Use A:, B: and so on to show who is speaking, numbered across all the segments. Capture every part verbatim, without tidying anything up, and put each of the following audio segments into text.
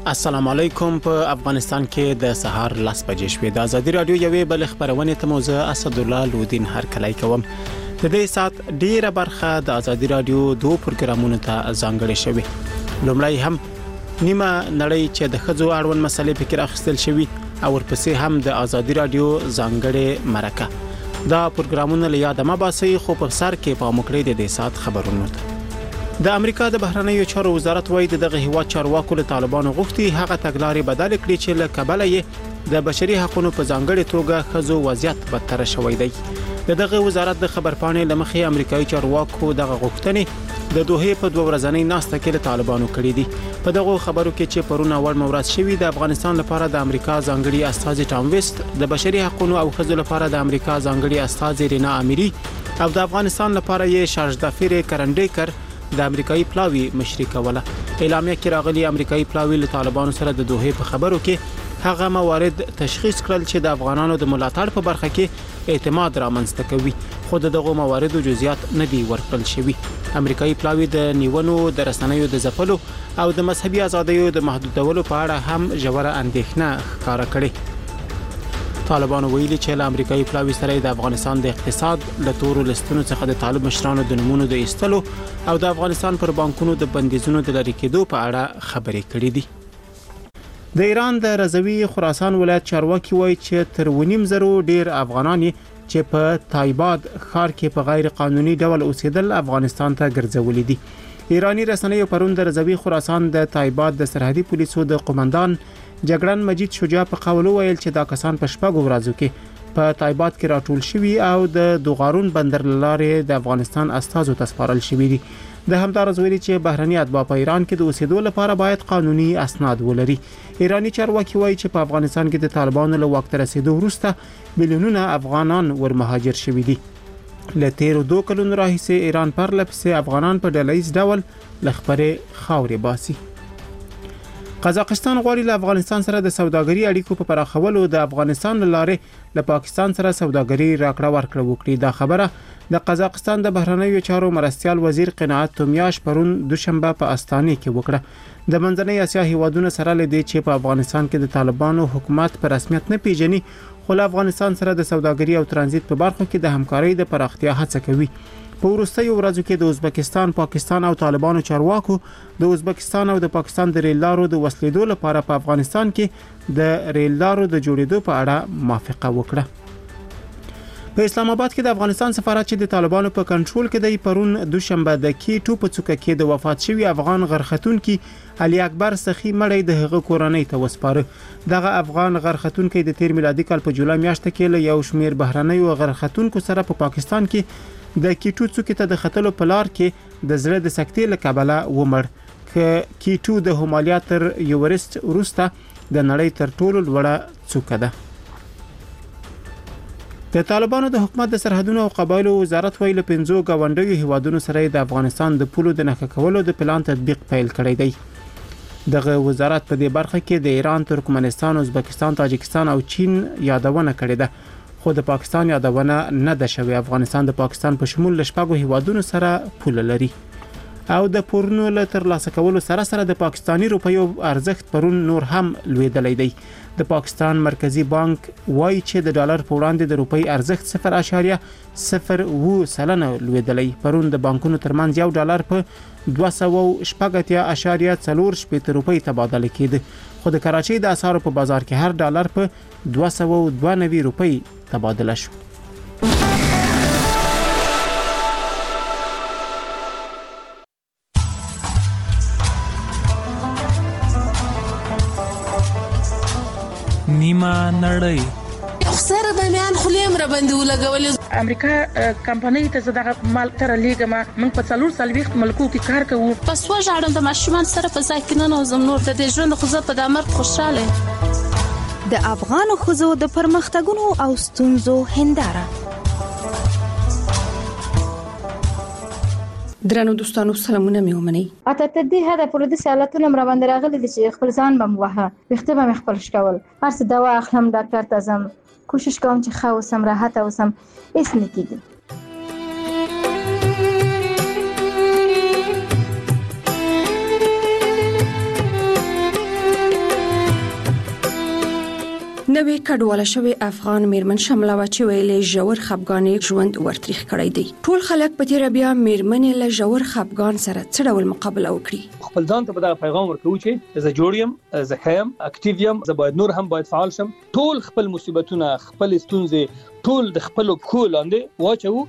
A: السلام علیکم. په افغانستان کې د سهار لاس بجې شوې. د ازادي رادیو یوې بل خبرونه ته موزه اسد الله لودین هر کلای کوم. د دې سات ډیره برخه د ازادي رادیو دوه پروګرامونو ته ځانګړې شوې. لومړی هم نیمه نړۍ چې د خځو اړوند مسلې فکر اخیستل شوی او ورپسې هم د ازادي رادیو ځانګړې مرکه. دا پروګرامونه له یاده ما باسي خو په سر کې په مکړې د دې سات خبرونه ته. د امریکا د بهرنیو چارو وزارت وایي دغه هیواد چارواکو له طالبانو غوښتي هغه تګلارې بدل کړي چې له کبله یې د بشري حقوقو په ځانګړي توګه خځو وضعیت بدتر شوی دی. دغه وزارت د خبرپاڼې لمخې امریکایي چارواکو دغه غوښتنې د دوه په دوه ورځنۍ ناسته کې له طالبانو کړې دي. په دغه خبرو کې چې پرونه اول مورز شوی د افغانستان لپاره د امریکا ځانګړي استازي ټام ویست، د بشري حقوقو او خځو لپاره د امریکا ځانګړي استازي رینا اميري او د افغانستان لپاره یې شارجدافیر کرنډیکر د امریکایي پلاوی مشري کوله. اعلامیه کې راغلي امریکایي پلاوی له طالبانو سره د دوه په خبرو کې هغه موارد تشخیص کړل چې د افغانانو د ملاتړ په برخه کې اعتماد رامنځته کوي، خو دغه موارد او جزئیات نه دي ورکړل شوی. امریکایي پلاوی د نیونو د رسنیو د ځپلو او د مذهبي ازادیو د محدودولو په اړه هم ژوره اندېښنه ښکاره کړې. طالبانو ویلي چې له امریکایي پلاوی سره د افغانستان د اقتصاد له تورو لستونو څخه د طالب مشرانو د نمونه د ایستلو او د افغانستان پر بانکونو د بندیزونو د لری کېدو په اړه خبرې کړې دي. د ایران د رضوی خراسان ولایت چارواکي وایي چې تر ونیم زرو ډیر افغانان چې په تایباد ښار کې په غیر قانوني ډول اوسېدل افغانستان ته ګرځولي دي. ایرانی رسنیو پرون د رضوی خراسان د تایباد د سرحدي پولیسو د قومندان جګړن مجید شجاع په قول ویل چې دا کسان په شپږو ورځو کې په تایباد کې راټول شوي او د دوغارون بندر لارې د افغانستان استازو ته سپارل شوي دي. د همدارس ویلي چې بهرني اتباع په ایران کې د اوسېدو لپاره باید قانوني اسناد ولري. ایرانی چارواکي وایي چې په افغانستان کې د طالبانو له واک ته رسیدو وروسته میلیونونه افغانان ورمهاجر شوي دي. له تیرو دوه کلونو راهیسې ایران پر لپسې افغانان په ډلهییز ډول لخبرې خاورې باسي. قزاقستان غواړي له افغانستان سره د سوداګري اړیکو په پراخولو د افغانستان لاره له پاکستان سره سوداګري راکړه ورکړه وکړي. دا خبره د قزاقستان د بهرنیو چارو مرستیال وزیر قناعت تومیاش پرون دوشنبه په استانه کې وکړه. د منځنۍ اسیا هیوادونو سره لدی چې په افغانستان کې د طالبانو حکومت په رسمیت نه پیژني، خو له افغانستان سره د سوداګري او ترانزیت په برخو کې د همکارۍ د پراختیا هڅه کوي. په وروستیو ورځو کې د ازبکستان، پاکستان او طالبانو چارواکو د ازبکستان او د پاکستان د ریل لارو د وسلیدو لپاره په افغانستان کې د ریل لارو د جوړېدو په اړه موافقه وکړه. په اسلام آباد کې د افغانستان سفارت چې د طالبانو په کنټرول کې دی پرون دوشنبه د کیټو په څوکه کې د وفات شوی افغان غرختونکو علي اکبر سخی مړی د هغه کورنۍ ته وسپاره. دغه افغان غرختونکو د تیر میلادي کال په جولای میاشت کې له یو شمیر بهرنیو غرختونکو سره په پاکستان کې د کیټو څوکې ته د خطلو په لار کې د زړه د سکتې له کبله ومړ. ک کیټو د هومالیا تر یورست وروسته د نړۍ تر ټولو لوړه څوکه ده. د طالبانو د حکومت د سرحدونو او قبایلو وزارت ویل پنځو غونډیو هیوادونو سره د افغانستان د پولو د نښه کولو د پلان تطبیق پیل کړی دی. دغه وزارت په دې برخه کې د ایران، ترکمنستان، ازبکستان، تاجکستان او چین یادونه کړې ده، خو د پاکستان یادونه نه ده شوې. افغانستان د پاکستان په شمول له شپږو هیوادونو سره پوله لري او د پورونو له ترلاسه کولو سره سره د پاکستانی روپیو ارزښت پرون نور هم لوېدلی دی. د پاکستان مرکزی بانک وایي چې د ډالر په وړاندې د روپی ارزښت صفر اعشاریه صفر اووه سلنه لوېدلی. پرون د بانکونو ترمنځ یو ډالر په دوه سوه شپږ اتیا اعشاریه څلور شپېته روپۍ تبادله کېده، خو د کراچۍ د اسعارو په بازار کې هر ډالر په دوه سوه دوه نوي روپۍ تبادله شو.
B: نیمه نړۍ
C: خسر باندې خلیم را باندې ولګول.
D: امریکا کمپنۍ ته زړه مال تر لیګما موږ په څلور سالويخت ملکو کې کار کوو.
C: پس وژاړم د ماشومان سره په ځکه نه زم نور د ژوند خو زه په دمر خوشاله.
E: د افغان خزو د پرمختګونو او ستونزو هنداره.
F: درنو دوستانو سلامونه مې ومنئ.
G: اته ته دې هدا پر دې سالتونه مر باندې راغلي چې خپل ځان بم وها وخته به خپل شکول هر څه دوا اخلم ډاکټر ته زم کوشش کوم چې ښه اوسم راحت اوسم هیڅ نه کیږي.
F: نوې کډواله شوی افغان میرمن شمله و چې ویلې ژور خپګان ژوند ورتریخ کړی دی. ټول خلک په تیر بیا میرمنې له ژور خپګان سره څه ډول مقابله وکړي.
B: خپل ځان ته په دغه پیغام ورکوي چې زه جوړ یم، زه ښه یم، اکټیو یم، زه باید نور هم باید فعال شم. ټول خپل مصیبتونه، خپل ستونزې ټول د خپل پښو لاندې واچو.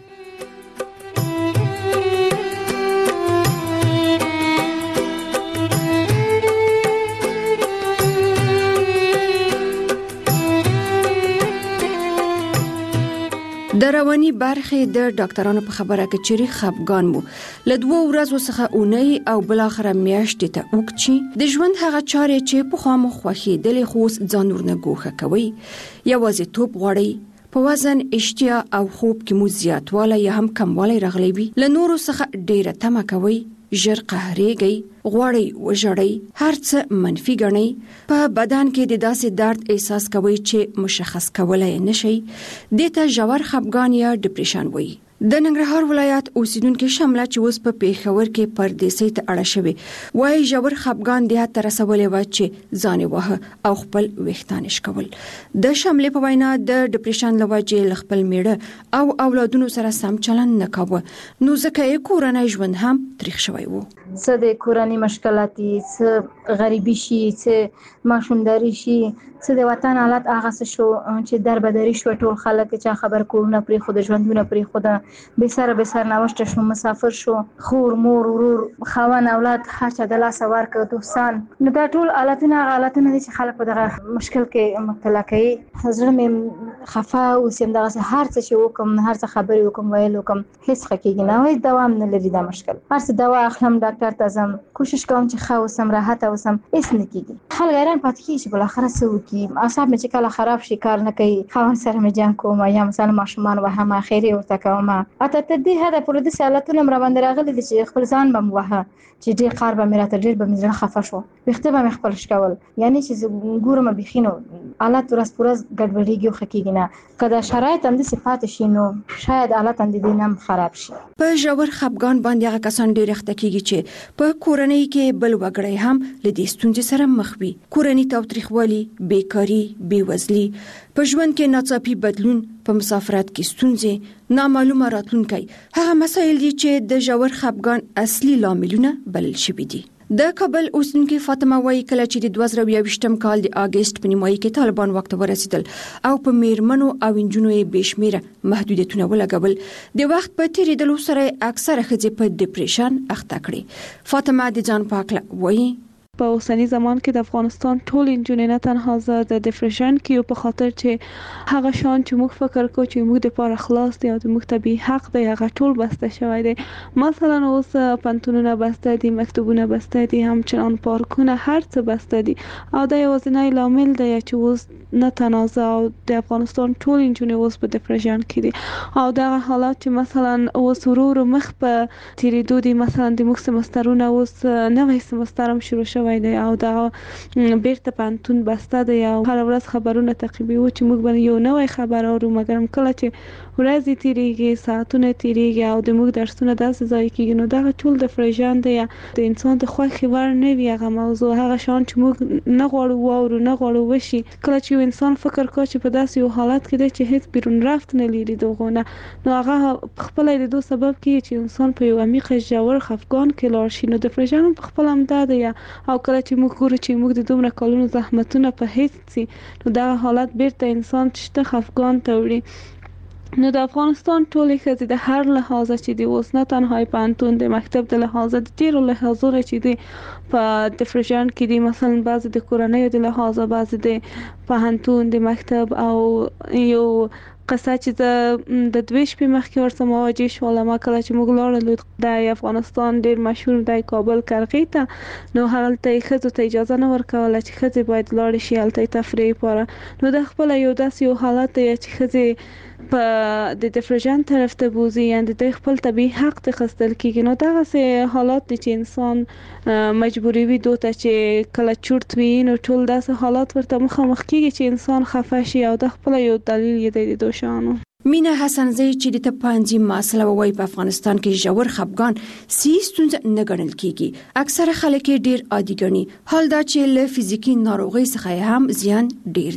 F: د رواني برخې د ډاکټرانو په خبره کې چیرې خپګان مو له دوه ورځو څخه اونۍ او بل اخره میاشتې ته وکړي. د ژوند هغه چارې چې په خامو خوښېدلې خو ځان ورنه ګوښه کوي، یوازیتوب غواړي، په وزن، اشتها او خوب کې مو زیاتوالی یا هم کموالی راغلی وي، له نورو څخه ډیره تمه کوي، ژر قهرېږئ، غواړئ وژړئ، هر څه منفي ګڼئ، په بدن کې د داسې درد احساس کوئ چې مشخص کولای نشئ. دې ته ژور خپګان یا ډیپریشن وایي. د ننګرهار ولایت اوسیدونکو شمله چې اوس په پیښور کې پردیسۍ ته اړه شوې وایي ژور خپګان دې حد ته رسولی و چې ځان یې واهه او خپل ویښتان یې شکول. د شملې په وینا د ډیپریشن له وجې له خپل میړه او اولادونو سره سم چلند نه کاوه، نو ځکه یې کورنی ژوند هم تریخ شوی و.
G: څه د کورنۍ مشکلاتي، څه غریبي شي، څه ماشومداري شي، څه د وطن حالت هغه څه شو چې دربدري شو. ټول خلک چې خبر کورونه پرې خو د ژوندونه پرې خو د به سره به سر نوشته شو، مسافر شو، خور مور ورور خوان اولاد هر چا د لاس ورکړ، دوستان. نو دا ټول حالتونه حالتونه دي چې خلک په دغه مشکل کې مبتلا کوي. زړه مې خفه اوسم، دغه هر څه چې وکم، هر څه خبرې وکم، ویل وکم، هیڅ خکېږي نه، وای دوام نه لري دا مشکل. هر څه دوا اخلم، ډاکټر ته ځم، کوشش کوم چې ښه اوسم، راحت اوسم، هیڅ نه کېږي. خلک حیران پاتې کېږي چې بالاخره څه وکړي. اعصاب مې چې کله خراب شي کار نه کوي، خاوند سره مې جنګ کوم یا مثلا ماشومان وهم خیري ورته کوم. اته تر دې حده پورې د حالتونه مې را باندې راغلي دي چې خپل ځان به مې وهه چې ډېر کار به مې راته ډېر به مې زړه خفه شو، ویښته به مې خپل شکول. یعنی چې زه ګورم بیخي نو حالت ورځ په ورځ ګډوډېږي او ښه کېږي نه. که دا شرایط همداسې پاتې شي نو شاید حالت هم د دې نه هم خراب شي.
F: په ژور خپګان باندې هغه کسان ډېر اخته کېږي چې په کورنۍ کې بل وګړی هم له دې ستونزې سره مخ وي. کورنۍ تاوتریخوالي، بیکاري، بېوزلي، په ژوند کې ناڅاپي بدلون، په مسافرت کې ستونزې، نامعلومه راتلونکی، هغه مسایل دي چې د ژور خپګان اصلي لاملونه بلل شوي دي. د کابل اوسیدونکې فاطمه وایي کله چې د دوه زره یوویشتم کال د اګست په نیمایي کې طالبان واک ته ورسېدل او په میرمنو او نجونو یې بې شمېره محدودیتونه ولګول، د وخت په تېرېدلو سره اکثره ښځې په ډیپریشن اخته کړې. فاطمه د ځان په هکله وایي
H: په اوسنی زمان کې د افغانستان ټول انجونې نه تنها زه د ډیپریشن کې او په خاطر چې هغه شان چې موږ فکر کوو چې موږ د پاره خلاص دی او د موږ طبي حق دی هغه ټول بسته شوی دی. مثلا اوس پنتونونه بسته دي، مکتوبونه بسته دي، همچنان پارکونه، هر څه بسته دي او دا یوازینی لامل دی چې اوس نه تنازع او د افغانستان ټول انجونې اوس په ډیپریشن کې دي او دا حالات چې مثلا اوس ورو ورو مخ په تیریدو دي. مثلا د موږ سمسترونه اوس نوې سمستر هم شروع وای دی او دا بیرته پانتون بسته دی او هر ورځ خبرونه تعقیبوي چې موږ باندې یو نوې خبر اورو، مګر کله چې ورځې تیریږي، ساعتونه تیریږي او د موږ درسونه داسې ځای کېږي، نو دا ټول د فرجان دی د انسان د خوښې وړ نه وي هغه موضوع، هغه شان چې موږ نه غواړو واورو، نه غواړو وشي. کله چې یو انسان فکر کوي چې په داسې یو حالت کې دی چې هیڅ بیرون رفت نه لري دغونه، نو هغه خپل د دوه سبب کې چې انسان په یو عمیق ژور خفګان کې لاړ شي. نو د فرجان په خپل هم دا دی او کله چې موږ ګورو چې موږ د دومره کلونو زحمتونه په هیڅ سي، نو دا حالت بیرته انسان چې خفګان ته وړي. نو د افغانستان ټولې ښځې د هر لحاظه چې دی اوس نه تنها پانتون د مکتب د لحاظه د ډېرو لحاظونو چې دی په ډیپریشن کې دي، مثلا بعضې د کورنیو د لحاظه، بعضې د پوهنتون د مکتب. او یو قصه چې د د دوه شپې مخکې ورسره مواجه شوم، کله چې موږ لاړو د افغانستان ډېر مشهور د کابل کرغې ته، نو هلته یې ښځو ته اجازه نه ورکوله چې ښځې باید لاړې شي هلته یې تفریح لپاره. نو د خپله یو داسې یو حالت دی چې ښځې په د ډیپریشن طرف ته بوزي، یعنې د خپل طبیعي حق ته خستل کېږي. نو دغسې حالات دي چې انسان مجبوري وي دو ته چې کله چورت وي، نو ټول داسې حالات ورته مخامخ کېږي چې انسان خفه شي او د خپله یو دلیل یې دی د دوشانو.
F: مینه حسنزی چې د تپانځي مسله وایي په افغانستان کې ژور خپګان سي ستونزه نه ګڼل کېږي، اکثره خلک ډېر عادي ګڼي، حال دا چې له فزیکي ناروغۍ څخه هم زیان ډېر دی.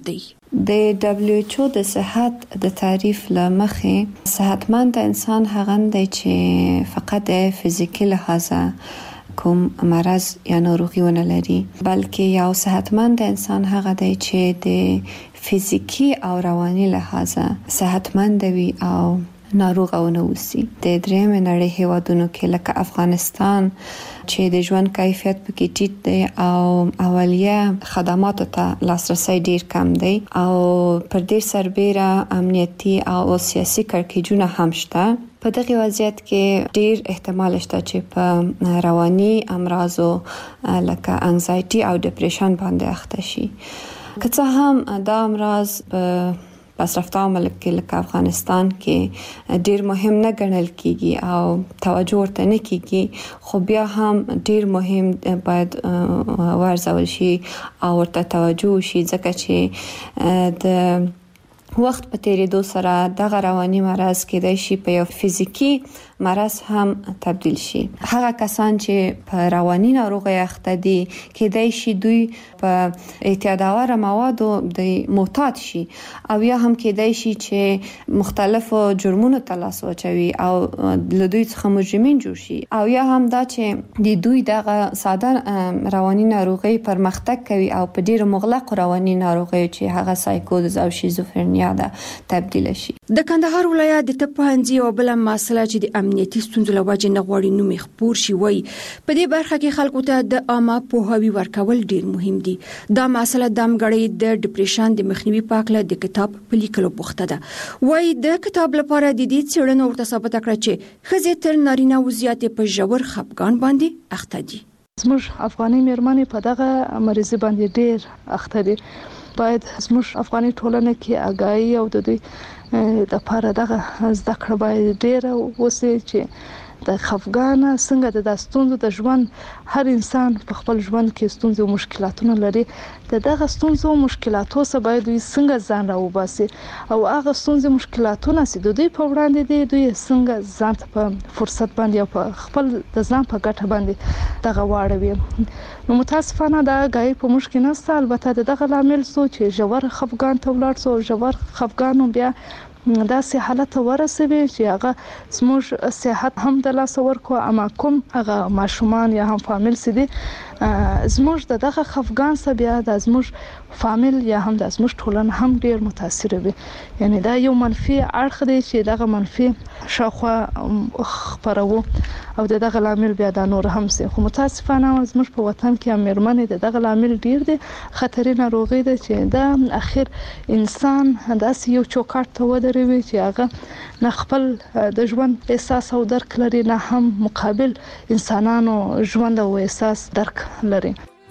I: د دبليو ایچ او د صحت د تعریف لمخې صحتمند انسان هغه دی چې فقط د فزیکی لحاظه کوم مرض یا ناروغي ونه لري، بلکې یو صحتمند انسان هغه دی چې د فزیکی او رواني لحاظه صحتمند وي او ناروغ او نه وسی. د درېم نړۍ هیوادونو کې لکه افغانستان چې د ژوند کیفیت پکې ټیټ دی او اولیه خدماتو ته لاسرسي ډیر کم دی او پر دې سربېره امنیتي او سیاسي کړکېچونه هم شته. په دغه وضعیت کې ډیر احتمال شته چې په رواني امراضو لکه انزایټي او ډیپریشن باندې اخته شي. که څه هم دا امراض په پسرفته ملک کې لکه افغانستان کې ډیر مهم نه ګڼل کیږي او توجه ورته نه کیږي، خو بیا هم ډیر مهم باید ورزول شي او ورته توجه وشي، ځکه چې د وخت په تیریدو سره دغه رواني مرض کېدای شي په یو فزیکی مرض هم تبدیل شي. هغه کسان چې په رواني ناروغي اخته دي کېدای شي دوی په اعتیادآور موادو د معتاد شي او یا هم کېدای شي چې مختلفو جرمونو ته لاس واچوي او له دوی څخه مجرمین جوړ شي، او یا هم دا چې د دوی دغه ساده رواني ناروغي پرمختګ کوي او په ډیرو مغلقو رواني ناروغي چې هغه سایکوز او شیزوفرنیا ده تبدیل شي.
F: د کندهار ولایت د طب پوهنځي او بل مسله چې د امنیتي ستونزو له وجې نه غواړي نوم خپور شي وای په دې برخه کې خلکو ته د عامه پوهاوی ورکول ډیر مهم دي. دا مسله د امګړې د ډیپریشن د مخنیوي پاکله د کتاب په لیکلو بوخته ده. وای د کتاب لپاره د دې څېړنو ورته ثابت کړه چې ښځې تر نارینه وضعیت په ژور خپګان باندې اخته دي.
H: زموږ افغاني مېرمنې په دغه مریضي باندې ډیر اخته دي. باید زموږ افغاني ټولنه کې آگاهي او د دوی د لپاره دغه زده کړه باید ډیر وسی چې د خفګان څنګه د داستونو د ژوند هر انسان په خپل ژوند کې ستونزې او مشکلاتونه لري، د دغه ستونزو او مشکلاتو سره باید دوی څنګه ځان راوباسي او هغه ستونزې مشکلاتونه چې د دوی په وړاندې دي دوی څنګه ځان ته په فرصت باندې او په خپل د ځان په ګټه باندې دغه واړوي. نو متاسفانه دا غي په مشکل نشته، البته دغه لامل سو چې ژور خفګان ته ولاړ سو، ژور خفګان بیا دا سه حالت ورسوي چې هغه زموږ صحت هم د لاس ورکو، اما کوم هغه ماشومان یا هم فامیل سدي زموږ دغه خفګان سره بیا د زموږ فامیل یا هم د زموږ ټولنه هم ډیر متاثر وي. یعنی دا یو منفي اړخ دی چې دغه منفي شاخوا خبرو او دغه لامل بیا د نور هم سي. خو متاسفانه زموږ په وطن کې امرمنې دغه لامل ډیر دي، خطري ناروغي ده چې دا اخر انسان داسې یو چوکاټ ته ودروي چې هغه نه خپل د ژوند احساس او درک لري، نه هم مقابل انسانانو ژوند او احساس درک لري.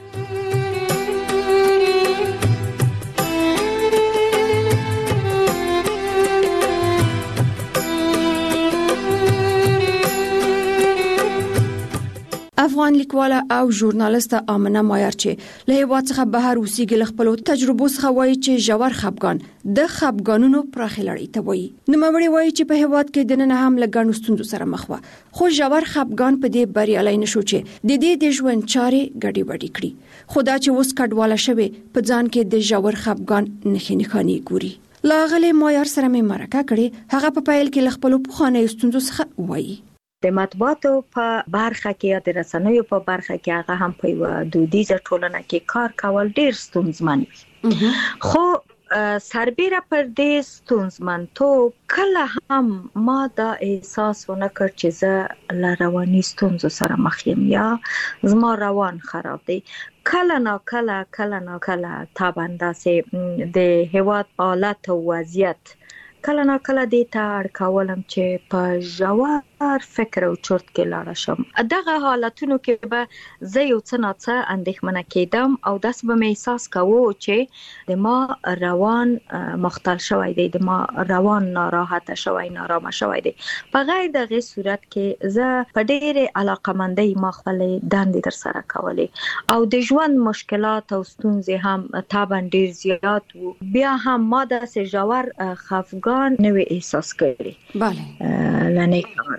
F: افغان لیکواله او ژورنالیست آمنه مایر چې له هیواد څخه بهر اوسېږي له خپلو تجربو څخه وایي چې ژور خپګان د خپګانونو پراخې لړۍ ته وایي. نوموړې وایي چې په هیواد کې دننه هم له ګڼو ستونزو سره مخ وه، خو ژور خپګان په دې بریالی نشو چې د دې د ژوند چارې ګډې وډې کړي. خو دا چې اوس کډواله شوې په ځان کې د ژور خپګان نښې نښانې ګوري. لاغلې مایر سره مې مرکه کړې، هغه په پیل کې له خپلو پخوانیو ستونزو څخه وایي.
J: د مطبوعاتو په برخه کې یا د رسنیو په برخه کې هغه هم په یو دودیزه ټولنه کې کار کول ډیر ستونزمن وي. خو سربېره پر دې ستونزمنتوب کله هم ما دا احساس ونه کړ چې زه له رواني ستونزو سره مخ یم یا زما روان خراب دی. کله نا کله کله نا کله تابنده سي د هیواد حالت او وضعیت کله نا کله دې ته اړ کولم چې په ژور فکر او چرت کې لاړ شم. دغه حالتونو کې به زه یو څه نه څه اندېښمنه کېدم او داسې به مې احساس کوو چې د ما روان مختل شوی دی، د ما روان ناراحته شوی نارامه شوی دی. په غیر دغه صورت کې زه په ډېرې علاقمندۍ ما خپلې دندې ترسره کولې او د ژوند مشکلات او ستونزې هم طبعا ډېر زیات وو. بیا هم ما داسې ژور خفګان نوې احساس کړی.
F: بله
J: لنه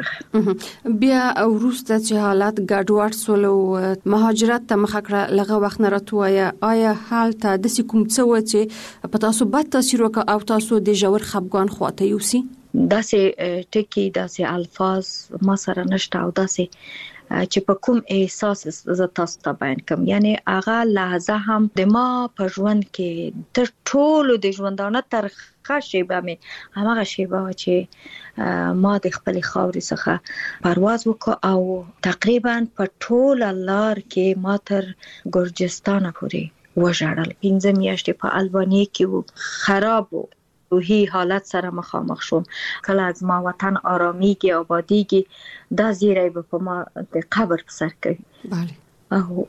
J: څخه.
F: بیا وروسته چې حالات ګډوډ سول او مهاجرت ته مخه کړه لغه وخت نه راتوایا آیا حالت د کوم څه و چې په تاسو بد تاثیر وکړ او تاسو د ژور خپګان خواته یوسي؟
J: داسې ټکی داسې الفاظ ما سره نشته او داسې چې په کوم احساس ز تاسو ته بیان کوم. یعنی هغه لحظه هم د ما په ژوند کې تر ټولو د ژوندانه تر خاصه به همغه شیبه چې ما د خپل خاورې څخه پرواز وکړ او تقریبا په ټول لار کې ما تر ګرجستان پورې وژړل. پنځه میاشتې په البانیا کې وو، خراب وو، روحي حالت سره مخامخ شوم. کله از ما وطن آرامیږي آبادیږي دا زیری به په ما د قبر په سر کوي.
F: بله
J: او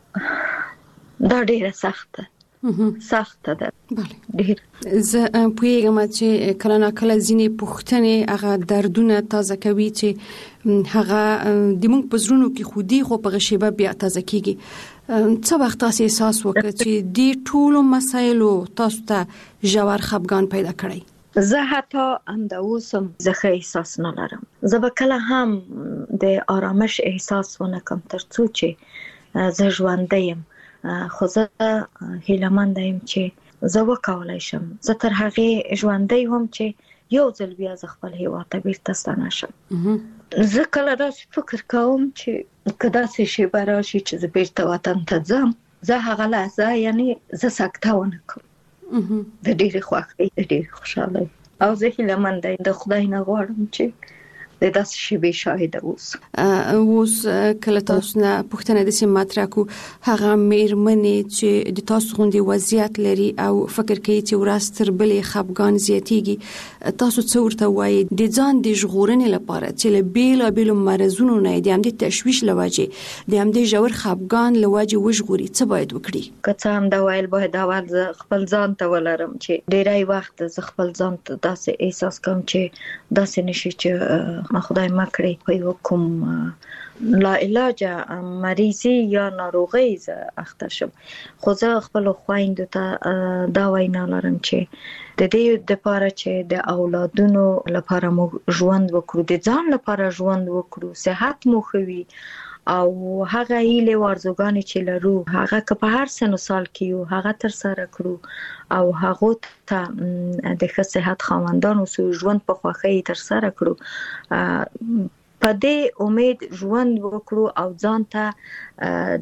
J: دا ډیره سخته سخته ده.
F: بله ډیر زه پوهیږم چې کله نه کله ځینې پوښتنې هغه دردونه تازه کوي چې هغه د موږ په زړونو کې خودي خو په غشيبه بیا تازه کیږي. څه وخت تاسو احساس وکړ چې د ټولو مسایلو تاسو ته ژور خپګان پیدا کړی؟
J: زه حتی هم د اوسم زه احساس نه لرم. زه به کله هم د آرامش احساس ونه کوم تر څو چې زه ژوندی یم. خو زه هیله‌مند یم چې زه وکولای شم. زه تر هغه ژوندی هم چې یو ځل بیا ز خپل هیواد ته بیرته ستنه شم. زه کله داسې فکر کوم چې کدا څه شی براشي چې زه بیرته وطن ته ځم، زه هغه لحظه یعنی زه سکته ونه کوم. د ډېرې خوښۍ، د ډېرې خوشحالۍ او زه هیله‌مند یم د خدای نه غواړم چې د داسې شیبې شاهد اوس.
F: اوس کله تاسو نه پوښتنه د سیم مطرح کو هغه میرمنې چې د تاسو غوندي وضعیت لري او فکر کوي چې ورځ تر بلې خپګان زیاتیږي، تاسو څه ورته وایي د ځان د ژغورنې لپاره چې له بیلا بیلو مرزونو نه د همدې تشویش لوجه د همدې ژور خپګان لوجه وژغوري څه باید وکړي؟
J: که څه هم دا ویل باید اول خپل ځان ته ولرم چې ډیری وخت زه خپل ځان ته داسې احساس کوم چې داسې نشي چې ما خدای مکړي په یو کوم لا علاج مریضي یا ناروغي ز اخته شم. خو زه خپل خويندو ته دا وینا لرم چې د دې د لپاره چې د اولادونو لپاره مو ژوند وکړو، د ځان لپاره ژوند وکړو، صحت مو خوي او هغه هیله ورزګان چې لرو هغه که په هر سن سال کې یو هغه تر سره کړو او هغه ته د ښه صحت خاوندانو سو ژوند په خوخه تر سره کړو. په دې امید ژوند وکړو او ځان ته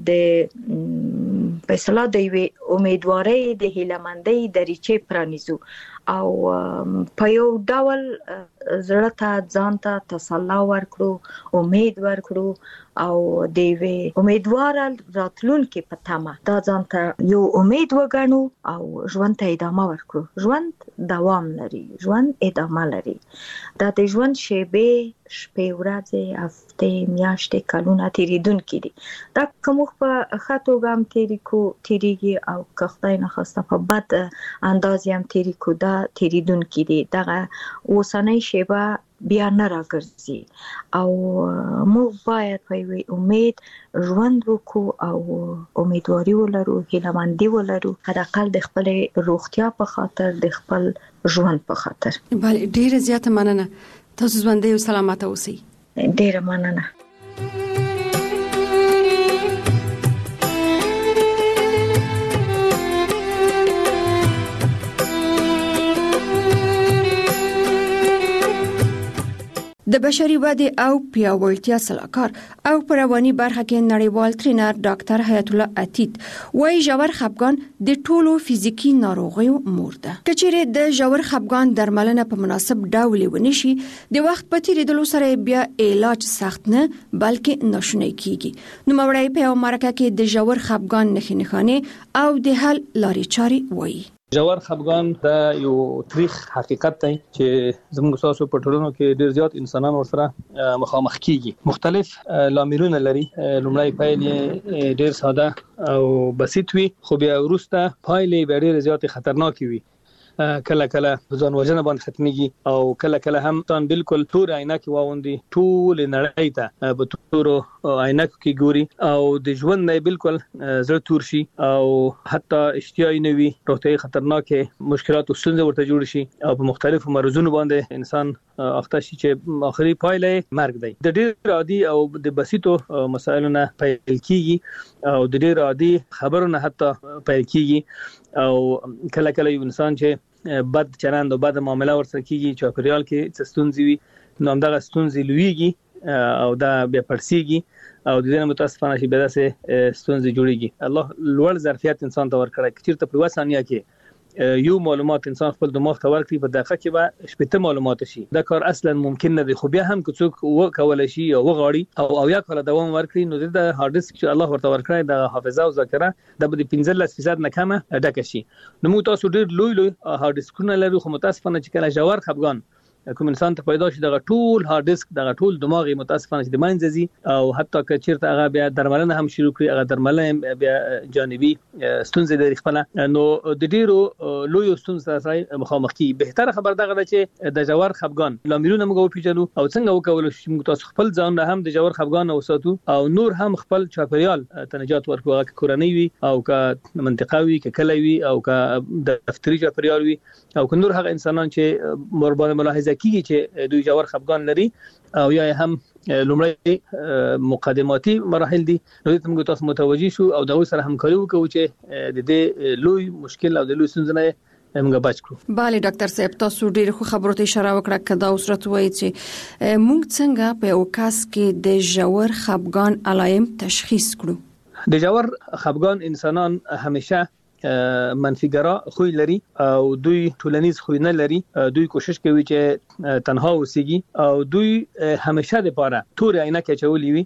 J: د فیصله د وی امیدواري د هیلمندۍ دریچې پرانیزو او په یو ډول زړه ته ځان ته تسلا ورکړو، امید ورکړو او د وی امیدوار راتلونکي په تمه دا ځان ته یو امید وګڼو او ژوند ته ادامه ورکړو. ژوند دوام لري، ژوند ادامه لري. دا د ژوند شیبې شپې ورځې هفته میاشتې کلونه تیریدونکي دي. دا کوم په خاطو ګام تیری کو تیریږي او که خدای نه خواسته په بد انداز هم تیری کو دا تیریدونکي دي. دغه اوسنۍ شیبه بیا نه راګرځي او موږ باید په یوه امید ژوند وکړو او امیدواري ولرو، هیله‌مندي ولرو، حداقل د خپل روغتیا په خاطر، د خپل ژوند په خاطر.
F: بله ډیره زیاته مننه. تاسو ژوندۍ او سلامته اوسئ.
J: ډیره مننه.
F: د بشري ودې او پیاوړتیا سلاکار او په رواني برخه کې نړیوال ټرینر ډاکټر حیات الله عتیق وايي ژور خپګان د ټولو فزیکی ناروغیو مور ده. کچېره د ژور خپګان درملنه په مناسب ډول ونشي د وخت په تیریدلو سره بیا علاج سخت نه بلکې ناشونی کیږي. نو مورای په امریکا کې د ژور خپګان نښې نښانې او د حل لارې چارې وایي.
B: ژور خپګان دا یو تاریخ حقیقت دی چې زموږ تاسو په ټولنو کې ډیر زیات انسانان ورسره مخامخ کیږي. مختلف لاملونه لري. لومړی پایلې ډیر ساده او بسيط وي، خو بیا وروسته پایلې ډیر زیات خطرناک وي. کله کله ځان وژنه باندې ختميږي او کله کله هم تان بالکل تور عینکې واوندي ټول نړۍ ته په تور عینکو کې ګوري او د ژوند نه بالکل زړه تور شي او حتی اشتیاي نوي روغتي خطرناکه مشکلات او ستونزې ورته جوړ شي او په مختلفو مرزونو باندې انسان اخته شي چې اخري پایله مرګ دی. د ډېر عادي او د بسيطو مسایلو نه پیل کیږي او د ډېر عادي خبرو نه حتی پیل کیږي او کله کله یو انسان چې بد چلند او بد معاملې ورسره کیږي چې پریال کې ستونزې وي نو همدغه ستونزې لویږي او دا بیا پړسیږي او د دې متاسفانه شي به داسې ستونزې جوړيږي. الله لوړ ظرفیت انسان ته ورکړي چې ته په وسانیا کې یو معلومات انسان خپل دماغ ته ورکړي په دقیقه کې به شپږ معلومات شي. دا کار اصلا ممکن نه دی خو بیا هم که څوک وکول شي او وغاړي او او یا کله دوام ورکړي نو د هارد ډیسک چې الله ورته ورکړي د حافظه او ذاکره د به پنځلس فیصد نه کمه ډکه شي. نو موږ تاسو ډېر لوی لوی هارد ډیسکونه لرو خو متاسفانه چې کله جوړ خفګان کوم انسان ته پیدا شي دغه ټول هارد ډیسک دغه ټول دماغي متاسفانه چې د منځزي او حتی که چیرته هغه بیا درملنه هم شروع کړي هغه درملنه بیا جانبي ستونزې لري خپل نو د ډیرو لوی ستونزې سره مخامخ کی. بهتره خبر دغه چې د جوړ خفګان لاملونه موږ پیژنو او څنګه وکول شي موږ تاسو خپل ځان هم د جوړ خفګان اوساتو او نور هم خپل چاپریال تنجات ورکو هغه کورنۍ وي او که منطقوي که کلوي او که د دفتري چاپریال وي او که نور هغه انسانان چې مربوطه ملاحظه کیږي چې دوی جوړ خفګان لري او یا هم لومړی مقدماتي مراحل دي نو موږ تاسو متوجي شو او د سره همکاري وکړو چې د دې لوی مشکل او د لوی ستونزې نه موږ بچ کړو.
F: bale ډاکټر صاحب تاسو ډیر خو خبرو ته اشاره وکړه کدا اوسرت وایي چې موږ څنګه په اوکاس کې د جوړ خفګان علایم تشخیص کړو.
B: د جوړ خفګان انسانان همیشه منفیګرا خوې لري او دوی ټولنیز خوې نه لري. دوی کوشش کوي چې تنها اوسېږي او دوی همیشه د پاره تور عینکې چولې وي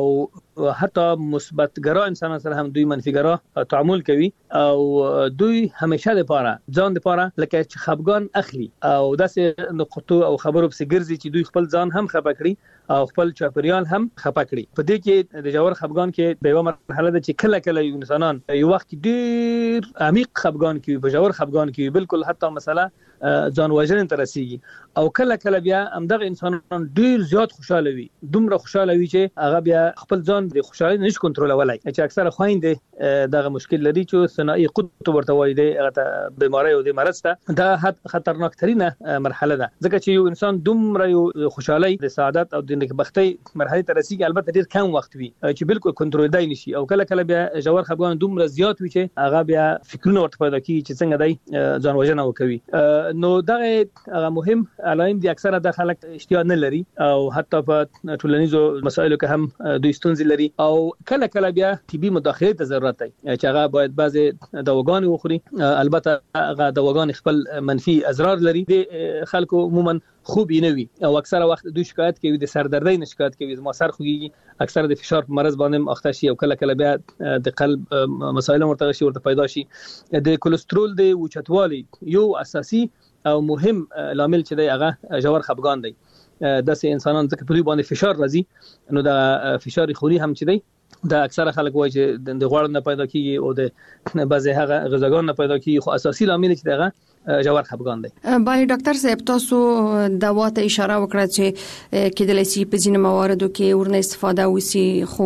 B: او حتی مثبت ګرا انسانان سره هم دوی منفیګرا تعامل کوي او دوی همیشه د پاره ځان د پاره لکه چې خفګان اخلي او داسې نقطو او خبرو په ګرځي چې دوی خپل ځان هم خپه کړي او خپل چاپریال هم خپه کړي. په دې کې د جوړ خفګان کې به یو مرحله ده چې کله کله یو انسانان یو وخت ډیر عمیق خفګان کې په جوړ خفګان کې بالکل حتی مثلا ځان وژنې ته رسیږي او کله کله بیا همدغه انسانان ډیر زیات خوشاله وي دومره خوشاله وي چې هغه بیا خپل ځان د خوشالۍ نشي کنټرولولای چې اکثره خويندې دغه مشکل لري چې ثنائي قطب ورته وایي د بیماری او د مرض ته دا خطرناک ترينه مرحله ده ځکه چې یو انسان دومره یو خوشالۍ د سعادت او د نکبختۍ مرحله ته رسیږي البته ډیر کم وخت وي چې بالکل کنټرول دی نشي او کله کله بیا جوړ خفګان دومره زیات وي چې هغه بیا فکرونه ورته پیدا کوي چې څنګه دی ځان وژنه وکوي. نو دغه هغه مهم علائم دي اکثره د خلک اشتیا نه لري او حتی په ټولنیزو مسایلو کې هم دوی ستونزې لري او کله کله بیا طبي مداخله ته ضرورت دی چې هغه باید بعضي دواګانې وخوري. البته هغه دواګانې خپل منفي اضرار لري د خلکو عموما خوب نه وي او اکثره وخت دوی شکایت کوي د سردردۍ نه شکایت کوي ما سر خوږي اکثره د فشار مرز باندې اخته شي او کله کله بیا د قلب مسایل ورته شي ورته پیدا شي. د کولېسترول د اوچتوالي یو اساسي او مهم لامل چې دی هغه جوړ خفګان دی. داسې انسانان ځکه په دوی باندې فشار راځي نو د فشار خوري هم چې دی دا اکثره خلک وایي چې د غوړ نه پیدا کیږي او د بعضی هغه غذاګان نه پیدا کیږي خو اساسي لامل چې دغه جوړ خفګان دی.
F: بای ډاکټر صاحب تاسو دوا ته اشاره وکړه چې کېدلای شي په ځینو مواردو کې ورنه استفاده وسی خو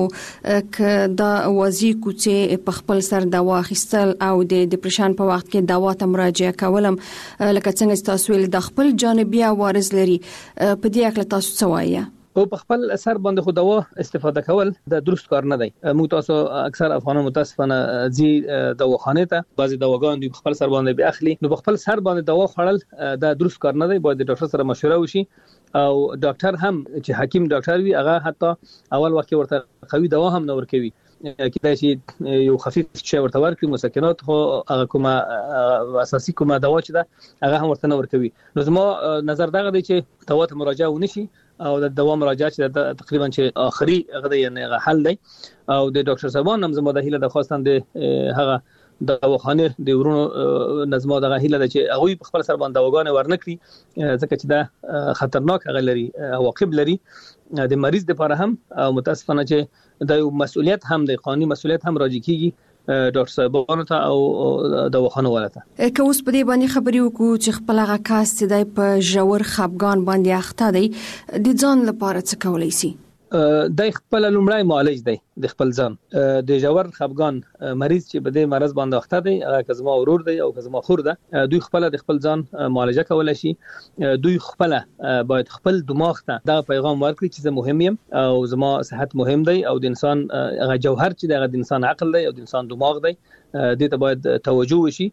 F: ک دا وازی کوڅه په خپل سر دوا اخیستل او د ډیپریشن په وخت کې دوا ته مراجعه کولم لکه څنګه تاسو ول د خپل جانبي عوارض لري په دې اړه تاسو څه وایي؟
B: او په خپل اثر باندې خو دوا استفاده کول د درست کار نه دی. موږ تاسو اکثر افغانان متاسفانه زی دواخانه ته بعضی دواګان د خپل سر باندې به اخلي نو په خپل سر باندې دوا خوړل د درست کار نه دی. باید د ډاکټر سره مشوره وشي او ډاکټر هم چې حکیم ډاکټر وي هغه حتی اول وخت ورته قوي دوا هم نه ورکوي کله چې یو خفیف شی ورته ورکړي مسکنات خو هغه کومه اساسي کومه دوا چې ده هغه هم ورته نه ورکوي. نو زما نظر دغه دی چې دوا ته مراجعه ونشي او د دوا مراجعه چې تقریبا چې اخري هغه یعنی هغه حل دی او د ډاکټر صاحبان هم زما د هیله د خواستان د هغه د دواخانه د ورونو نظم دغه هیله ده چې هغه په خپل سر باندې دواګانې ورنکړي ځکه چې دا خطرناک هغه لري عواقب لري د مریض لپاره هم او متاسفانه چې د مسؤلیت هم د قانوني مسؤلیت هم راځي کیږي ډاکټر صاحبانو ته او دواخانو ولته.
F: که اوس په دې باندې خبرې وکړو چې خپل هغه کاس چې د په ژور خپګان باندې اخته دی د ځان لپاره څه کولای شي؟
B: د خپل لومړی معالج دی د خپل ځان د ژور خپګان مریض چې په دې مرز باندې اخته دی هغه زما ورور دی او زما خور ده دوی خپل د خپل ځان معالجه کولای شي. دوی خپل باید خپل دماغ ته دا پیغام ورکړي چې زه مهم یم او زما صحت مهم دی او د انسان هغه جوهر چې د انسان عقل دی او د انسان دماغ دی دې ته باید توجه وشي.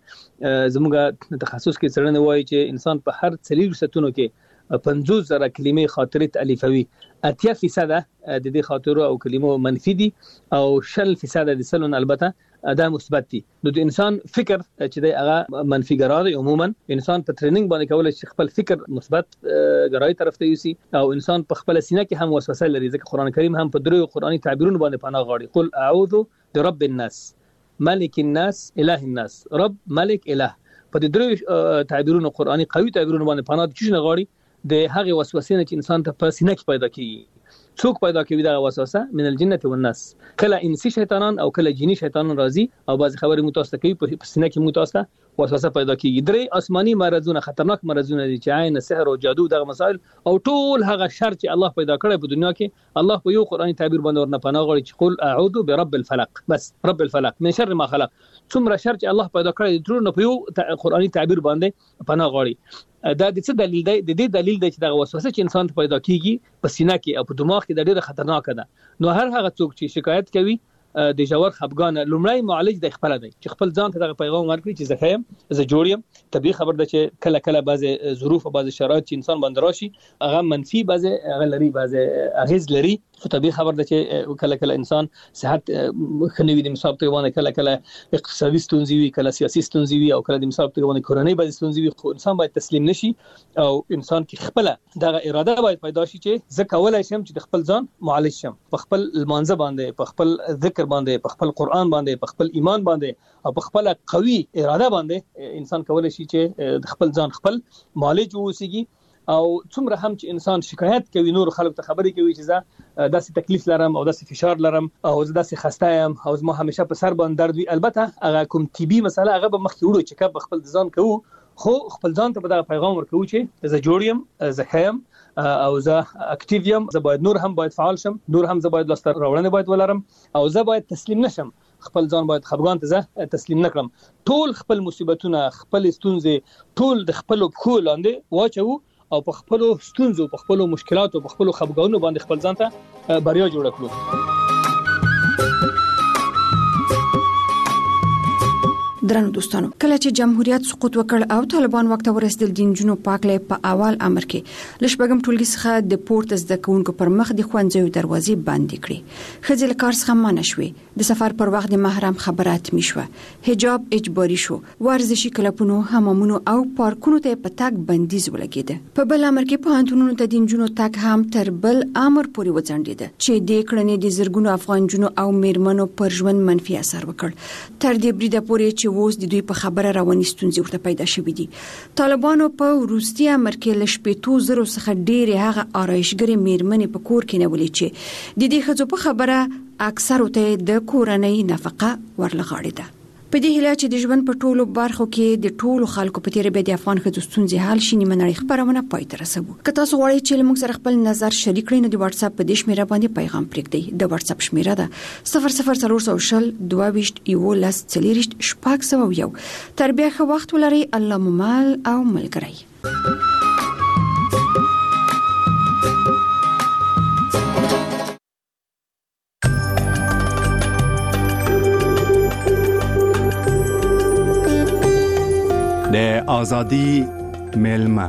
B: زموږ تخصص کې څرنه وایي چې انسان په هر څلور ستونو کې پنځوس زره کلمې خاطرې تالیفوي. اتیا فیصد د دې خاطرو او کلمو منفي دي او شل فیصد د سلون البته دا مثبت دي. نو د انسان فکر چې دی هغه منفي ګرای عموما انسان په ټریننګ باندې کولای شي خپل فکر مثبت ګرای طرف ته یوسي او انسان په خپل سینه کې هم وسوسه لري ځکه قران کریم هم په درو قرآني تعبیرونو باندې پناه غواړي. قل اعوذ برب الناس ملک الناس اله الناس رب ملک اله. په دې درو تعبیرونو قرآني قوي تعبیرونو باندې پناه چې نه غواړي د هغه وسوسې نه چې انسان ته په سینه کې پیدا کیږي. څوک پیدا کوي دا وسوسه؟ من الجنه والناس. کله انسی شیطانان او کله جنی شیطانان راځي او بعض خبرې متوسته کوي په سینه کې متوسته وسوسه پیدا کیږي. درې آسماني مرزونه خطرناک مرزونه دي چې عین سحر او جادو دغه مسائل او ټول هغه شر چې الله پیدا کړی په دنیا کې الله په یو قرآني تعبیر باندې ورنه پناه غواړي چې قل اعوذ برب الفلق. بس رب الفلق من شر ما خلق. څومره شر چې الله پیدا کړی ټول نه په یو قرآني تعبیر باندې پناه غواړي. دا د څه دلیل دی؟ د دې دلیل دی چې دا وسوسه چې انسان ته پیدا کیږي په سینه کې او په دماغ کې د ډېر خطرناک ده. نو هر هغه څوک چې شکایت کوي د ژور خپګان لومړی معالج د خپل دی چې خپل ځان ته د پیغام ورکړي چې زه یم زه جوړ یم. طبيعي خبر ده چې کله کله بعضی ظروف او بعضی شرایط چې انسان باندې راشي هغه منفي بعضی هغه لري بعضی اغیز لري. خو طبيعي خبر ده چې کله کله انسان صحت خنوي د مصاب ته ونه کله کله اقتصادي ستونزې وي کله سیاسي ستونزې وي او کله د مصاب ته ونه کورنۍ بعضی ستونزې وي. خو انسان باید تسلیم نشي او انسان کې خپل دغه اراده باید پیدا شي چې زه کولای شم چې د خپل ځان معالج شم په خپل المانزه باندې په خپل ذکر باندې په خپل قرآن باندې په خپل ایمان باندې او په خپل قوي اراده باندې انسان کولای شي چې د خپل ځان خپل معالج ووسیږي. او څومره هم چې انسان شکایت کوي نور خلک ته خبرې کوي چې زه داسې تکلیف لرم او داسې فشار لرم او زه داسې خسته یم او زما همیشه په سر باندې درد وي. البته هغه کوم طبي مسله هغه به مخکې وړو چې کله خپل ځان کوو خو خپل ځان ته به دا پیغام ورکوي چې زه جوړ یم زه خیم او زه اکټیو یم. زه باید نور هم باید فعال شم نور هم زه باید لاسته راوړنې باید ولرم او زه باید تسلیم نشم. خپل ځان باید خپګان ته زه تسلیم نکړم. ټول خپل مصیبتونه خپل ستونزې ټول د خپل بخو لاندې واچو او په خپل ستونزو په خپل مشکلاتو په خپل خپګانونو باندې خپل ځان ته بریا جوړ کړو.
F: درنو دوستانو کله چې جمهوریت سقوط وکړ او طالبان وخت ورسېدل د جنونو پاکلې په اول امر کې لشبګم ټولګي څخه د پورت زده کوونکو پر مخ د خوندزیو دروازې بندې کړې. خځې له کار څخه منع شوې. د سفر پر وخت د محرم خبرات میشوه. حجاب اجباري شو. ورزشي کلبونو حمامونو او پارکونو ته په تاک بندیز ولګېده. په بل امر کې په انټونونو ته د جنونو تاک هم تر بل امر پورې وځنډېده چې د کړنې د زرګونو افغان جنونو او میرمنو پر ژوند منفي اثر وکړ. تر دې بریده پورې چې اوس د دوی په خبره رواني ستونزې ورته پیدا شوې دي. طالبانو په وروستي امر کې ل شپږ زره څخه ډېرې هغه آرایشګرې میرمنې په کور کې نیولې چې د دې ښځو په خبره اکثر ته د کورنۍ نفقه ورلغاړي ده. په دې هیله چې د ژوند په ټولو برخو کې د ټولو خلکو په تیر به د افغان ښځو ستونزې حل شي نیمه نړۍ خبرونه پای ته رسوو. که تاسو غواړئ چې موږ سره خپل نظر شریک کړئ نو د واتس اپ په دې شمیره باندې پیغام پرېږدئ. د واتس اپ شمیره ده صفر صفر څلور سوه شل دوه ویشت یولس څلېرویشت شپږ سوه یو. تر بیا ښه وخت ولرئ. الله مو مل او ملګری.
K: د آزادی میلمه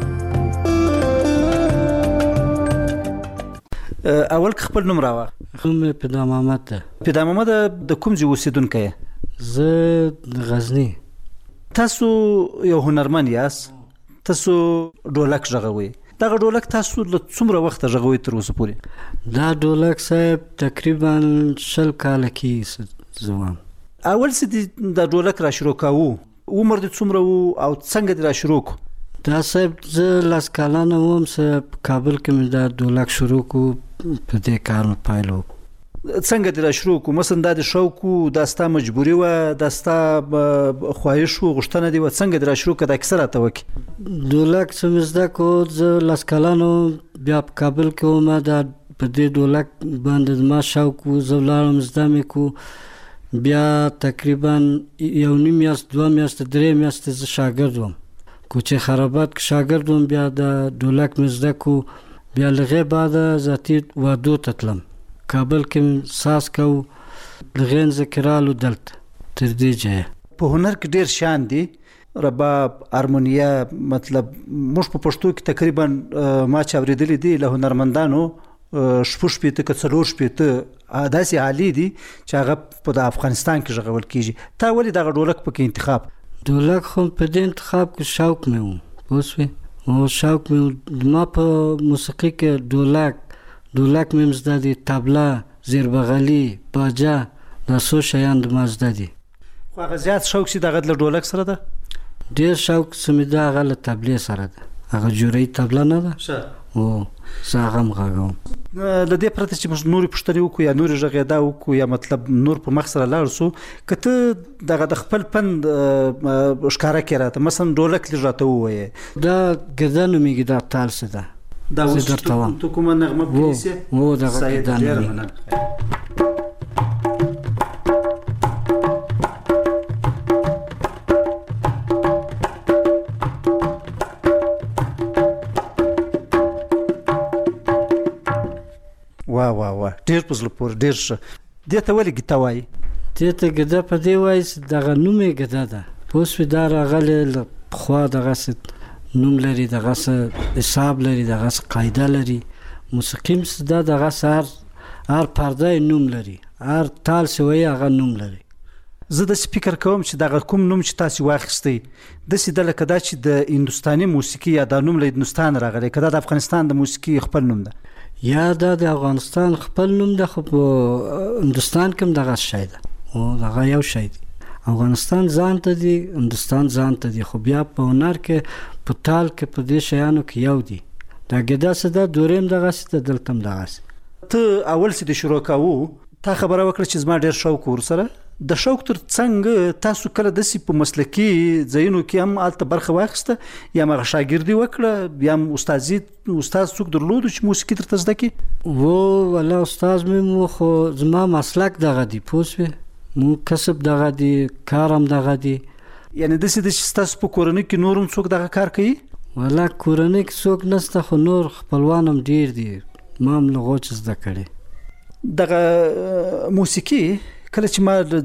L: اول خپل نوم راوه.
M: نوم پیدا محمد ده.
L: پیدا محمد د کوم ځای اوسیدونکی یې؟
M: زه د غزنی.
L: تاسو یو هنرمند یاست. تاسو ډولک غږوئ. دغه ډولک تاسو له څومره وخت غږوئ تر اوسه پورې؟
M: دا ډولک صاحب تقریبا شل کاله کې زوام.
L: اول چې د ډولک را شروع کاوه عمر د څومره وو او څنګه د را شروع کو؟
M: دا صاحب زه لاس کالانه وم چې په کابل کې مې دا ډولک شروع کو په دې کار مې پیل وکړ.
L: څنګه د شروع کو مثلا د شوق د استا مجبوری و د استا خواهش او غوښتنه دی و څنګه د شروع کده اکثر ته وکی
M: دولک سمزده کو ز لاسکلانو بیا په کابل کې ما د په دې دولک باندې ما شوق زولارم زده مې کو بیا تقریبا یو نیم میاشت دوه میاشت درې میاشت ز شاګرد وم کو چې خرابات کې شاګرد وم بیا د دولک مزده کو بیا لغه بعد ذاتی وادو تتلم کابل کې ساس کو لغین ذکرالو دلت تر دې ځای
L: په هنر کې ډیر شان دي رباب هارمونیا مطلب مش په پښتو کې تقریبا ما چا ورېدلې دي له هنرمندانو شپږ شپېته که څلور شپېته داسې عالی دي چې هغه په افغانستان کې ژغورل کیږي تا ولې دغه ډولک پکې انتخاب
M: دولک خو په دې انتخاب کې شوق مې و اوس او شوق مې ما په موسیقي کې دولک دولک مې مزده دي طبله زیربغلي باجا دا څو شیان د مزده دي
L: خو هغه زیات شوق چې دغه د ډولک سره ده
M: ډېر شوق چې مې د هغه له طبلې سره ده هغه جوړی طبله نه ده او زه هغه هم غږوم
L: له دې پرته چې موږ نورې پوښتنې وکړو یا نورې غږېدا وکړو یا مطلب نور په مخ سره لاړ سو که ته دغه د خپل پند ښکاره کړې راته مثلا ډولک لږ راته ووایې
M: دا ګرده نومېږي دا تال څه ده
L: دا اوس ته کومه نغمه پلیسې
M: و دغه ګرده نومېږي
L: واه واه واه ډېر په زړه پورې ډېر ښه دې ته ولې ګیته وایي
M: دې ته ګیته په دې وایي چې دغه نوم یې ګیته ده اوس اوسوي دا راغلی له پخوا دغسې نوم لري دغسې حساب لري دغسې قاعده لري موسیقي هم دا دغسې هر هر پرده نوم لري هر تال چې وایي هغه نوم لري
L: زه داسې فکر کوم چې دغه کوم نوم چې تاسې واخیستی داسې ده لکه دا چې د هندوستاني موسیقي یا دا نوم له هندوستان راغلی که دا د افغانستان د موسیقي خپل نوم ده
M: یا دا د افغانستان خپل نوم ده خو په هندوستان کې هم دغه شی ده او دغه یو شی دی افغانستان ځان ته دی هندوستان ځان ته دی خو بیا په هنر کې په تال کې په دې شیانو کې یو دی دا ګیده څه ده دورې هم دغسې ده دلته هم دغسې
L: ته اول چې د شروع کوو تا خبره وکړه چې زما ډېر شوق ورسره د شوق تر څنګ تاسو کله داسې په مسلکي ځایونو کې هم هلته برخه واخیسته یا هم هغه شاګردي وکړه یا هم استازي استاد څوک درلودو چې موسیقي درته زده کړي
M: و والله استاد مې مو خو زما مسلک دغه دی پوه شوې مو کسب دغه دی کار هم دغه دی
L: یعنې داسې ده چې ستاسو په کورنۍ کې نور هم څوک دغه کار کوي
M: والله کورنۍ کې څوک نشته خو نور خپلوان هم ډېر دي ما هم له غوچ زده کړې
L: دغه موسیقي کله چې ما د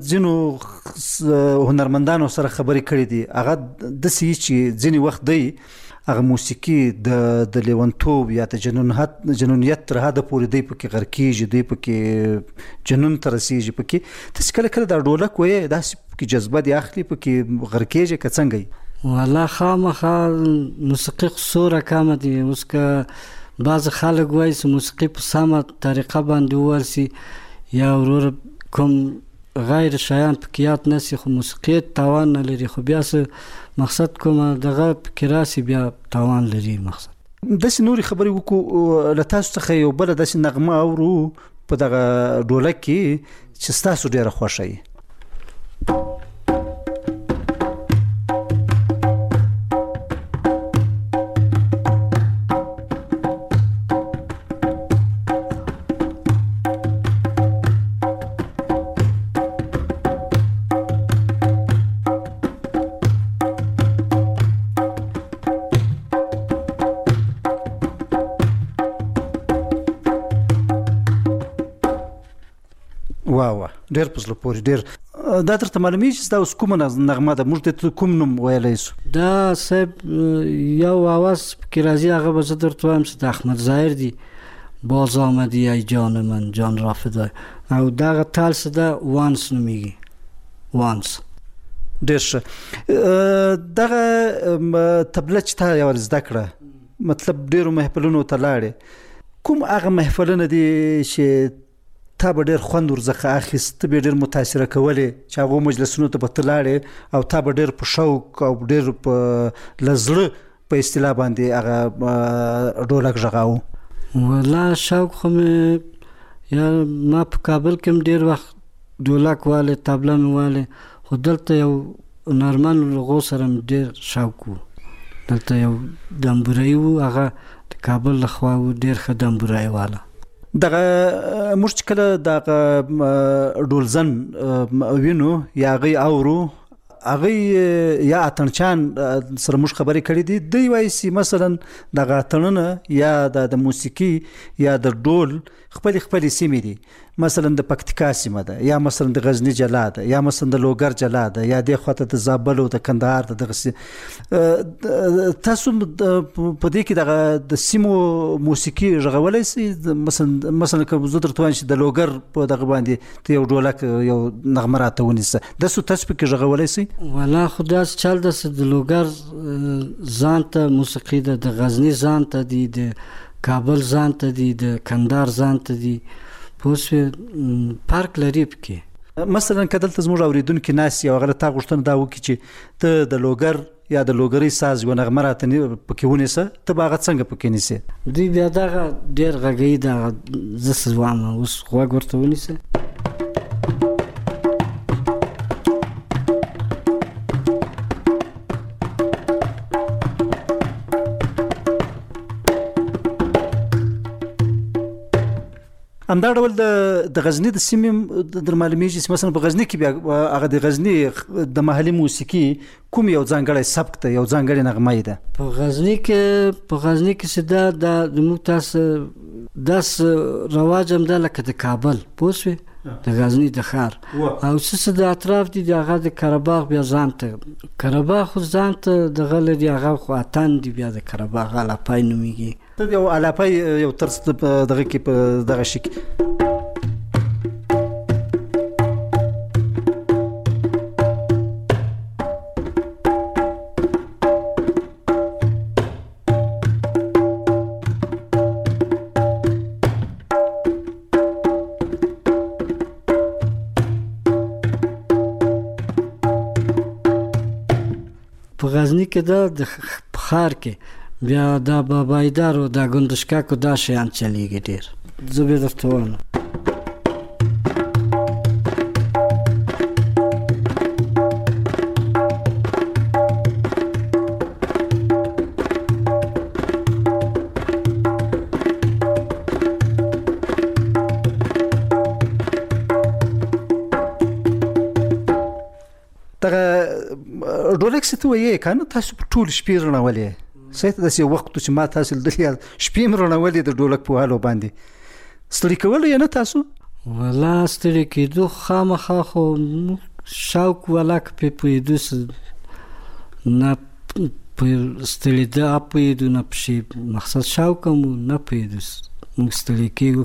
L: ځینو هنرمندانو سره خبرې کړې دي هغه داسې چې ځینې وخت دی هغه موسیقي د د لیونتوب یا د جنونیت تر حده پورې دی پکې غر کېږي دی پکې جنون ته رسېږي پکې تاسې کله کله دا ډولک وایې داسې پکې جذبه دې اخلي پکې غر کېږي که څنګه یې
M: والله خامخا موسیقي خو څو رقمه دي اوس که بعضې خلک وایي چې موسیقي په سمه طریقه باندې وویل سي یا ورور کوم غیر شیان پکې یاد نسی خو موسیقي تاوان نه لري خو بیا څه مقصد کومه دغه پکې راسي بیا تاوان لري مقصد
L: داسې نورې خبرې وکړو له تاسو څخه یو بله داسې نغمه اورو په دغه ډولک کې چې ستاسو ډېره خوښه وي واه واه ډېر په زړه پورې ډېر دا درته معلومیږي چې دا اوس کومه نغمه ده موږ ته کوم نوم ویلی سو
M: دا صاحب یو آواز پکې راځي هغه به زه درته وایم چې د احمد ظاهر دی باز آمدی ای جان من جان را فدای او دغه تال څه ده وانس نومیږي وانس
L: ډېر ښه دغه طبله چې تا یوه زده کړه مطلب ډېرو محفلونو ته لاړې کوم هغه محفلونه دي چې تا به ډېر خوند ورڅخه اخیست ته به ډېر متاثره کولې چې هغو مجلسونو ته به ته لاړې او تا به ډېر په شوق او ډېر په له زړه په اصطلاح باندې هغه ډولک غږاوه
M: والله شوق خو مې یا ما په کابل کې ډیر وخت ډولک واله طبله مې واله خو دلته یو نارمن لغو سره ډیر شوق و دلته یو دمبورای و هغه د کابل لخوا و ډیر ښه دمبورای واله
L: دغه موږ کله دغه ډولزن وینو یا غي اورو هغه یا اتنچان سره موږ خبرې کړې دي دوی وایي چې مثلا دغه اتنونه یا د موسیقي یا د ډول خپل خپل سیمې دي مثلا د پکتیکا سیمه ده یا مثلا د غزنی جلا ده یا مثلا د لوګر جلا ده یا د خواته د زابل او د کندهار د دغه تاسو په دې کې دغه د سیمو موسیقي ژغولای سي مثلا مثلا که زه درته وایم چې د لوګر په دغه باندې ته یو ډولک یو نغمه راته ونیسه د سو تاسو په کې ژغولای سي
M: ولا خدا چل د لوګر ځان ته موسیقي ده د غزنی ځان ته دي د کابل ځان ته دي د کندهار ځان ته دي پوسې پارک لري پکې
L: مثلا کدلته زموږ اوریدونکو ناس یو غلط تا غوښتنه دا وکړي چې ته د لوګر یا د لوګري ساز یو نغمه راته پکې ونیسه ته به هغه څنګه پکې نیسې
M: دوی بیا دغه ډېر غږی دغه زه څه وایم اوس غوږ ورته ونیسه
L: همدا ډول د غزنی د سیمې در معلومیږي چې مثلا په غزنی کې بیا هغه د غزنی د محلي موسیقي کوم یو ځانګړی سبک ته یو ځانګړی نغمه ده
M: په غزنی کې په غزنی کې سدا د موږ تاسو داس رواج هم ده لکه د کابل پوسوي د غزنی د ښار او څه د اطراف دي هغه د قرهباغ بیا ځان ته قرهباغ خو ځان ته دغه لري هغه خو اتن دي بیا د قرهباغ علاپای نومیږي
L: ته یو علاپای یو ترس دغه کې په دغه شي
M: په غزنی کې دا د ښار کې بیا دا بابایدار او دا ګندشکاکو دا شیان چلیږي ډېر زه به درته وایم
L: دغه ډولک څه ته وایي کنه تاسو په ټول شپې رڼولې سید د سی وخت چې ما تاسو د شپې مرنولې د ډولک په حالو باندې ستړي کول یا نه تاسو
M: ولا ستړي کېدو خامخا خو شوق ولک په پېدوس نه په ستړي د اپېدو نه پښې مقصد شوق مو نه پېدوس موږ ستړي کېږو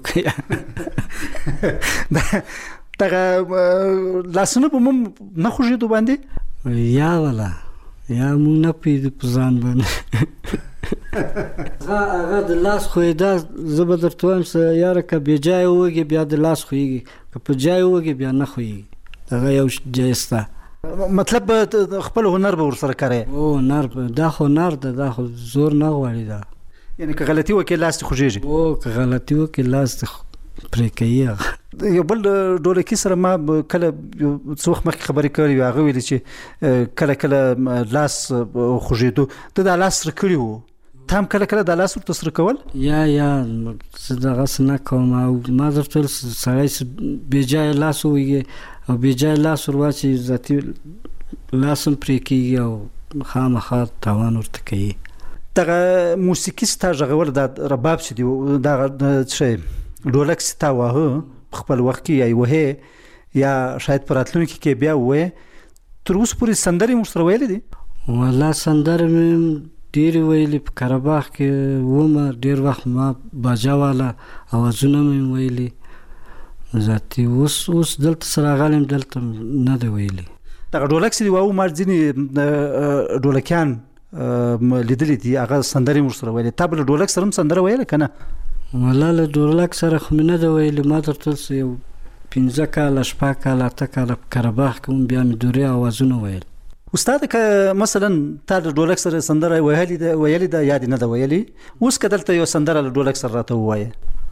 L: دغه لاسونه په مم نه خوږېدو باندې
M: یا ولا یا مونږ نه پېدو په ځان باندې هغه د لاس خوېدا زه به درته وایم څه یاره که بې جایه ووږې بیا د لاس خوېږي که په جای ووږې بیا نه خوېږي دغه یو جای سته
L: مطلب خپل هنر به ورسره کوې
M: او هنر دا خو هنر ده دا خو زور نه غواړي دا
L: یعنې که غلطي وکړې لاس دې خوږېږي
M: او که غلطي وکړې لاس دې پرې کوي هغه
L: یو بل ډولکي سره ما کله څو وخت مخکې خبرې کړې وې هغه ویلي چې کله کله لاس خوږېدو ته دا لاس سره کړي وو ته هم کله کله دا لاس ورته سره کول
M: یا یا زه دغسې نه کوم او ما درته ویل سړی بې جایه لاس ووهي او بې جایه لاس ور واچوي ذاتي لاس هم پرې کېږي او خامخا تاوان ورته کوي
L: دغه موسیقي ستا غږول دا رباب چې دی دغه څه شی ډولک ستا واهه خپل وخت کې یا وهې یا شاید په راتلونکي کې بیا ووایې تر اوسه پورې سندرې موږ سره ویلې دي
M: والله سندرې مې ډېرې ویلې په قرهباغ کې ومه ډېر وخت ما باجا والا اوازونه مې ویلې ذاتي اوس اوس دلته سره راغلی یم دلته نه دی ویلې
L: دغه ډولک چې دی واو ما ځینې ډولکیان لیدلي دي هغه سندرې موږ سره ویلې تا به له ډولک سره هم سندره ویله که نه
M: والله له ډولک سره خو مې نه ده ویلې ما درته څه یو پنځه کاله شپږ کاله اته کاله په قرهباغ کې هم بیا مې دورې اوازونه ویل
L: استاد که مثلا تا د ډولک سره سندره ویلې ده ویلې ده یا دې نه ده ویلې اوس که دلته یو سندره له ډولک سره راته ووایې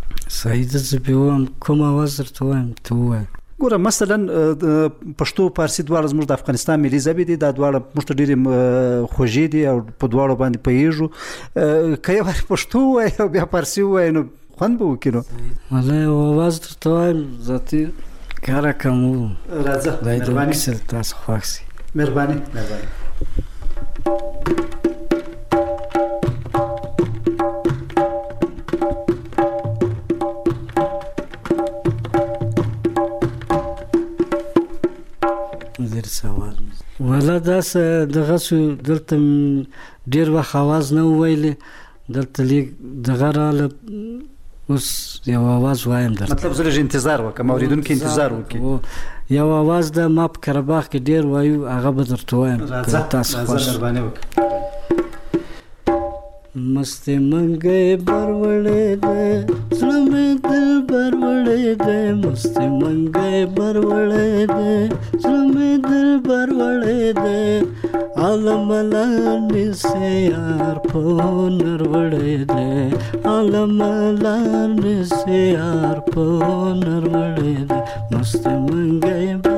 M: صحیح ده زه به وایم کوم اواز درته وایم ته ووایه.
L: ګوره مثلا پښتو فارسی دواړه زموږ د افغانستان ملي ژبې دي، دا دواړه موږ ته ډېرې خوږې دي او په دواړو باندې پوهېږو. که یو وارې پښتو ووایې او بیا فارسي ووایې نو خوند به وکړي. نو
M: والله یو اواز درته وایم ذاتي کاره کم وو.
L: راځه
M: دا د
L: مهرباني
M: کیسه تاسو خوښ سي.
L: مهرباني مهرباني.
M: والا داسې دغه شو دلته ډېر وخت اواز نه وویلی، دلته لیک دغه راله اوس یو اواز وایم درته.
L: مطلب زه لږ انتظار وکړم، اورېدونکي انتظار وکړي.
M: یو اواز د ما په قرهباغ کې ډېر وایو، هغه به درته وایم تاسو خوښ.
L: مهرباني وکړه.
M: مست منګی بروړې ده زړه مې دل بروړې ده، مست منګی بروړې ده زړه مې دل بروړې ده، عالم لاندې سه یار په نروړې ده، عالم لاندې سه یار په نروړې ده، مست منګی بر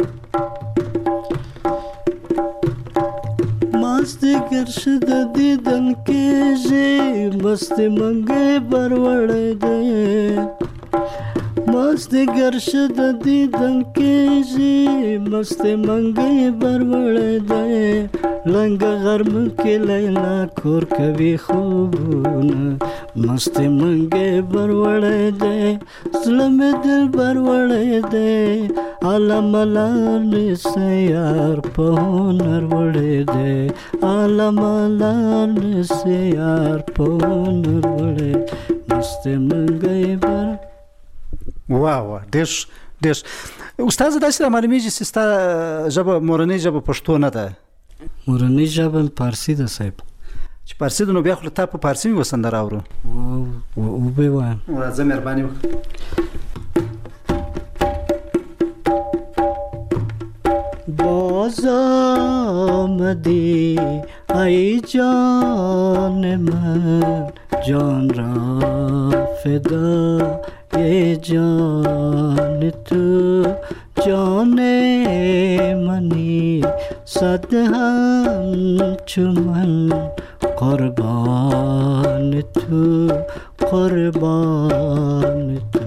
M: مست گرشد دیدن کیجی، مست منگی بروڑے دے، مست گرشد دیدن کیجی، مست منگی بروڑے دے، لنگ غرم کی لیلا کور کبھی خوبون، مست منگی بروڑے دے، ظلم دل بروڑے دے، عالم لان سے یار پہنر وڑے دے، عالم لان سے یار پہنر وڑے، مست منگی بر.
L: واه واه ډېر ډېر. استاد داسې را معلومیږي چې ستا ژبه مورنۍ ژبه پښتو نه ده.
M: مورنۍ ژبه فارسي ده صاحب.
L: چې فارسي ده نو بیا خو له تا په فارسي مې وسندره اورو.
M: وبې وایم.
L: راځه مهرباني وکړه.
M: باز آمدی ای جان من، جان را فدا ای جان تو، جان منی صد همچو من، قربان تو قربان تو.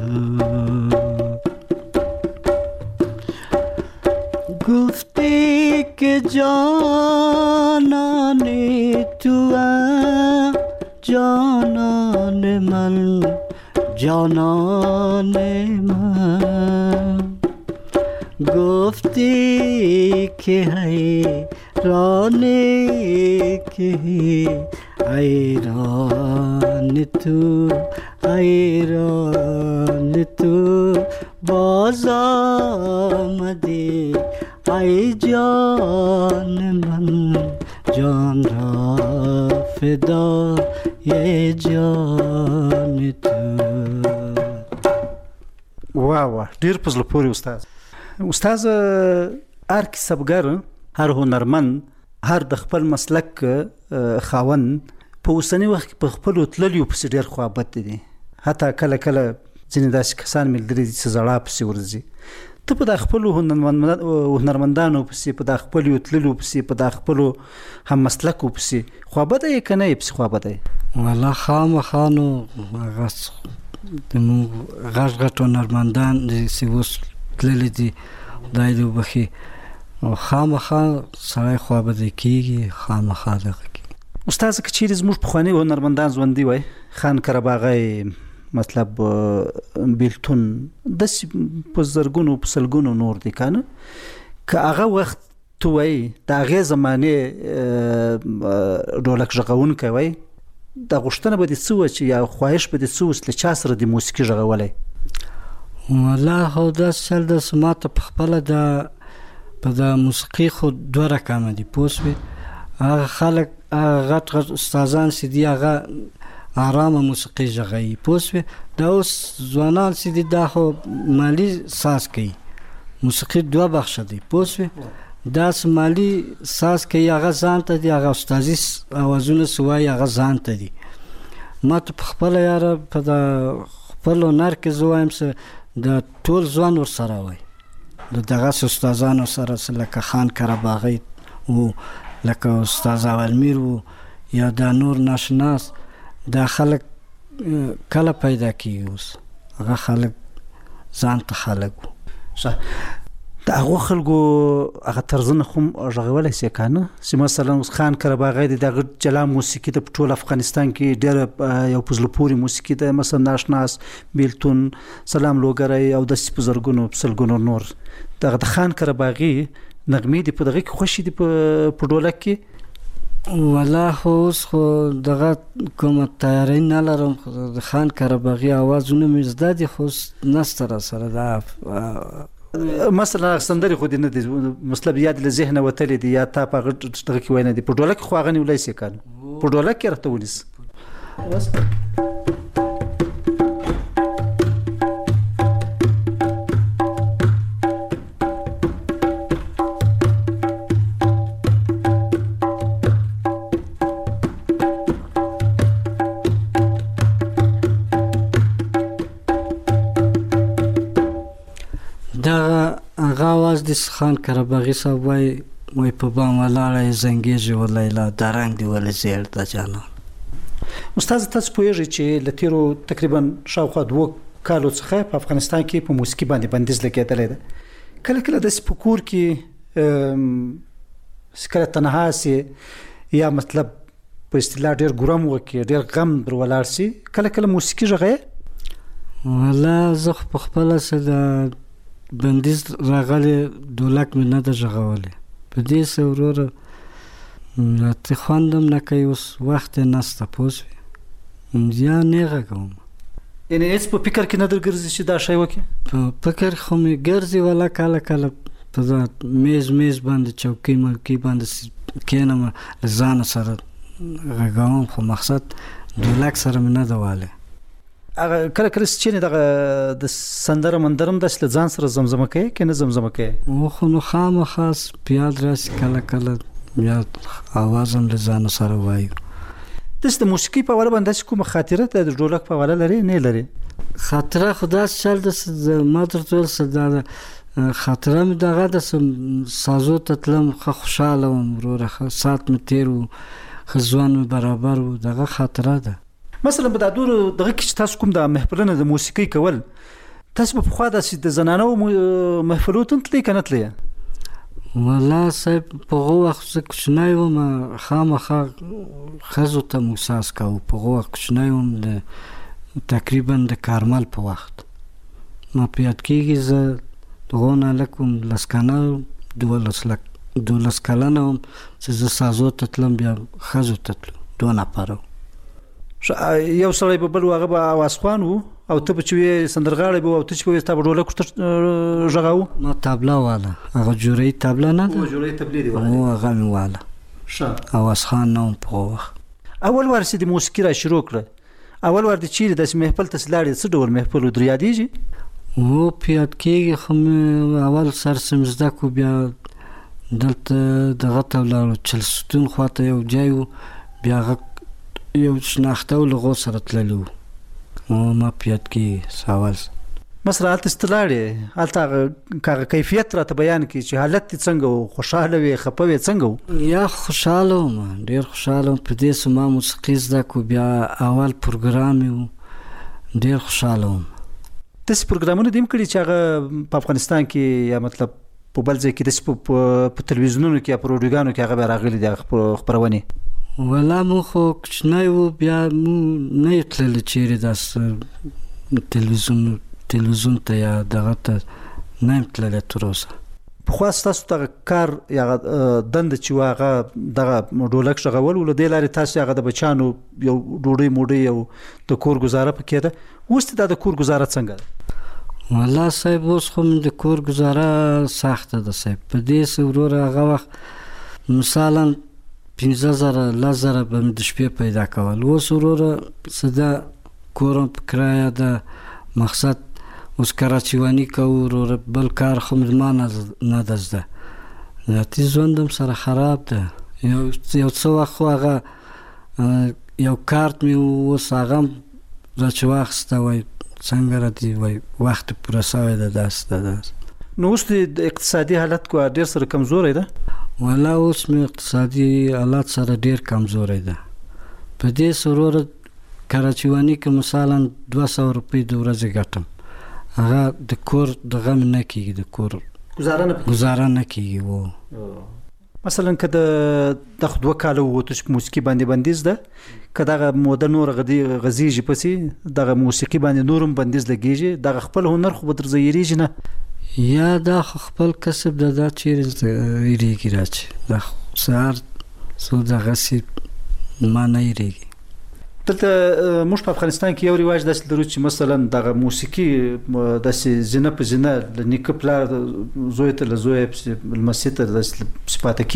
M: گفتی که جانان تو جانان من، جانان من، گفتی که حیران که حیران تو حیران تو، باز آمدی ای جان من، جان را فدا ای جان تو.
L: واه واه ډېر په زړه پورې استاد. استاد هر کسبګر، هر هنرمند، هر د خپل مسلک خاوند په اوسني وخت کې په خپلو تللیو پسې ډېر خوابت دي. حتی کله کله ځینې داسې کسان مې لیدلي دي چې زړه پسې ورځي. ته په د خپلو هنرمندانو پسې، په د خپلو تللیو پسې، په د خپلو هم مسلکو پسې خوابته یې که نه یې پسې خوابته یې؟
M: والله خامخا نو هغه زموږ غټ غټ هنرمندان چې اوس تللي دي خدای دې وبخي، خامخا سړی خوابدی کېږي، خامخا دغه کېږي.
L: استاد که چیرې زموږ پخواني هنرمندان ژوندي وای، خان قرهباغی مطلب بیلتون داسې په زرګونو په سلګونو نور دي که نه، که هغه وخت ته وایي د هغې زمانې ډولک غږونکی وای، دا غوښتنه به دې څه وه چې یا خواهش به دې څه وه چې له چا سره دې موسیقي غږولی؟
M: والله خو داسې چل داسې ما ته په خپله د په د موسیقي خو دوه رقمه دي پوه شوې. هغه خلک هغه غټ غټ استادان چې دي هغه آرامه موسیقي غږوي پوه شوې. دا اوس ځوانان چې دي دا خو مالي ساز کوي، موسیقي دوه بخشه دی پوه شوې. داسې مالي ساز کوي هغه ځان ته دي، هغه استازي اوازونه چې وایي هغه ځان ته دي. ما ته په خپله یاره په د خپل هنر کې زه وایم چې د ټول ځوان ورسره وای د دغسې استادانو سره لکه خان کرباغی و لکه استاد اولمیر و یا دا نور ناشناس دا خلک کله پیدا کیږي اوس هغه خلک ځان ته خلک و
L: د هغو خلکو هغه طرزونه خو غږولی سې که نه چې مثلا اوس خان کرباغی دی دغه جلا موسیقي د ټول افغانستان کې ډېره یو په زړه پورې موسیقي ده مثلا ناشناس بیلتون سلام لوګری او داسې په زرګونو په سلګونو نور دغه د خان کرباغي نغمې دي په دغه کې خوښې دي په ډولک کې
M: والله خو اوس خو دغه کومه تیاری نه لرم د خان کرباغي اوازونه مې زده دي خو اوس نسته راسره دا
L: مثلا سندرې خو دې نه دي مطلب یا دې له ذهنه وتلې دي یا تا په هغه دغه کې وینا دي په ډولک خو هغه نیولی سې که نه په ډولک کې راته ونیسه
M: د خان کرباغي صاحب وای وای په بام ولاړه زنګېږي و لیلا دا رنګ دی ولې زیړ د جانان
L: استاد تاسو پوهیږئ چې له تېرو تقریبا شاوخوا دوه کالو څخه په افغانستان کې په موسیقي باندې بندیز لګېدلی ده کله کله داسې په کور کې کله تنها سي یا مطلب په اصطلاح ډېر ګرم وکړي ډېر غم در ولاړ سي کله کله موسیقي غږوې
M: والله زه خو په خپله څه د بندیز راغلی ډولک مې نه ده غږولی په دې څه وروره راته خوند هم نه کوي اوس وخت یې نسته پوه شوې یا نه غږوم
L: یعنې هېڅ په فکر کې نه در ګرځي چې دا شی وکړې
M: په فکر خو مې ګرځي والا کله کله په دا میز میز باندې چوکۍ موکۍ باندې کښېنم له ځانه سره غږوم خو مقصد ډولک سره مې نه ده والی
L: هغه کله کله چې دغه د سندره مندرم داسې له ځان سره زمزمه کوي که نه زمزمه کوي
M: خو نو خامخا په یاد راسي کله کله بیا اواز هم له ځانه سره وایو
L: داسې د موسیقي په حواله باندې داسې کومه خاطره ته د ډولک په حواله لري نه لري
M: خاطره خو داسې چل ده ما درته ویل څه دا خاطره مې دغه ده سازو ته تلم ښه خوشحاله وم وروره ښه ساعت مې تېر و ښه ځوان مې برابر و دغه خاطره ده
L: مثلا په دا دور دغه کې چې تاسو کوم د محفلونه د موسیقۍ کول تاسو په پخوا داسې د زنانو محفلو ته تلئ که نه تلئ
M: والله صاحب په هغه وخت زه کوچنی وم خامخا ښځو ته مو احساس کوو په هغه وخت کوچنی وم د تقریبا د کارمل په وخت ما په یاد کېږي زه د هغو نه هلک وم لس کاله دولس دولس کلنه وم چې زه سازو ته تلم بیا ښځو ته تلو دوه نفره
L: یو سړی به بل و هغه به اوازخوان و او ته به چې وې سندرغاړی به و او ته چې به وې ستا به ډولک ورته غږاوه
M: ما تابله واله هغه جورۍ تابله نه ده
L: جورۍ تبلې دې
M: واله هغه مې واله ښه اوازخان نه وم په هغه وخت
L: اول وار چې د موسیقي را شروع کړه اول وار دې چیرې داسې محفل ته چې لاړې څه ډول محفل و در یادېږي
M: هو په یاد کېږي خو مې اول سر څه مې زده کړو بیا دلته دغه ته ولاړو چلستون خواته یو ځای و بیا هغه یو شناخته و لغو سره تللی و ما په یاد کې سوال
L: مثلا هلته چې ته لاړې هلته هغه کیفیت راته بیان کړي چې حالت دې څنګه و خوشحاله وې خفه وې څنګه و
M: یا خوشحاله وم ډېر خوشحاله وم په دې څه ما موسیقي زده کړو بیا اول پروګرام یې و ډېر خوشحاله وم
L: داسې پروګرامونه دې هم کړي چې هغه په افغانستان کې یا مطلب په بل ځای کې داسې په تلویزیونونو کې یا په راډیوګانو کې هغه بیا راغلي دي هغه خپرونې
M: والله مو خو کوچنی و بیا مو نه یو تللی چیرې داسې تلویزیون تلویزیون ته یا دغه ته نه یم تللی تر اوسه
L: پخوا ستاسو دغه کار یا دنده چې وه هغه دغه ډولک غږول و له دې لارې تاسو هغه د بچیانو یو ډوډۍ موډۍ او د کور ګزاره پکې ده اوس دا د کور ګزاره څنګه ده
M: والله صاحب اوس خو مې د کور ګزاره سخته ده صاحب په دې څه وروره هغه وخت مثلا پنځه زره لس زره به مې د شپې پیدا کول اوس وروره څه ده کور هم په کرایه ده مقصد اوس کراچیواني کوو وروره بل کار خو مې ما نه ده زده ذاتي ژوند هم سره خراب ده یو څه وخت خو هغه یو کارت مې اوس هغه هم را چې واخیسته وای څنګه راځي وای وخت پوره شوی د داس د داس
L: نو اوس د اقتصادي حالت کو ډیر سره کمزوري ده
M: ولا اوس مې اقتصادي حالت سره ډیر کمزوري ده په دې سرور کراچوانی کې مثلا دوه سوه روپۍ د ورځې ګټم هغه د کور د غم نه کېږي د کور
L: گزاره نه
M: گزاره نه کېږي وو
L: مثلا که د د دوه کاله ووتو چې موسیقي باندې بندیز ده که دغه موده نور غدي غزيږي پسې دغه موسیقي باندې نورم بندیز لګیږي دغه خپل هنر خو به درځيږي نه
M: یا دا خپل کسب د دا چیرې یریږي راځي دا سهار سو دغه سي ما نه یریږي
L: دلته موږ په افغانستان کې یو رواج داسې لرو چې مثلا دغه موسیقي داسې زینه په زینه د نیکه پلار زوی ته له زوی لمسي ته داسې سپاته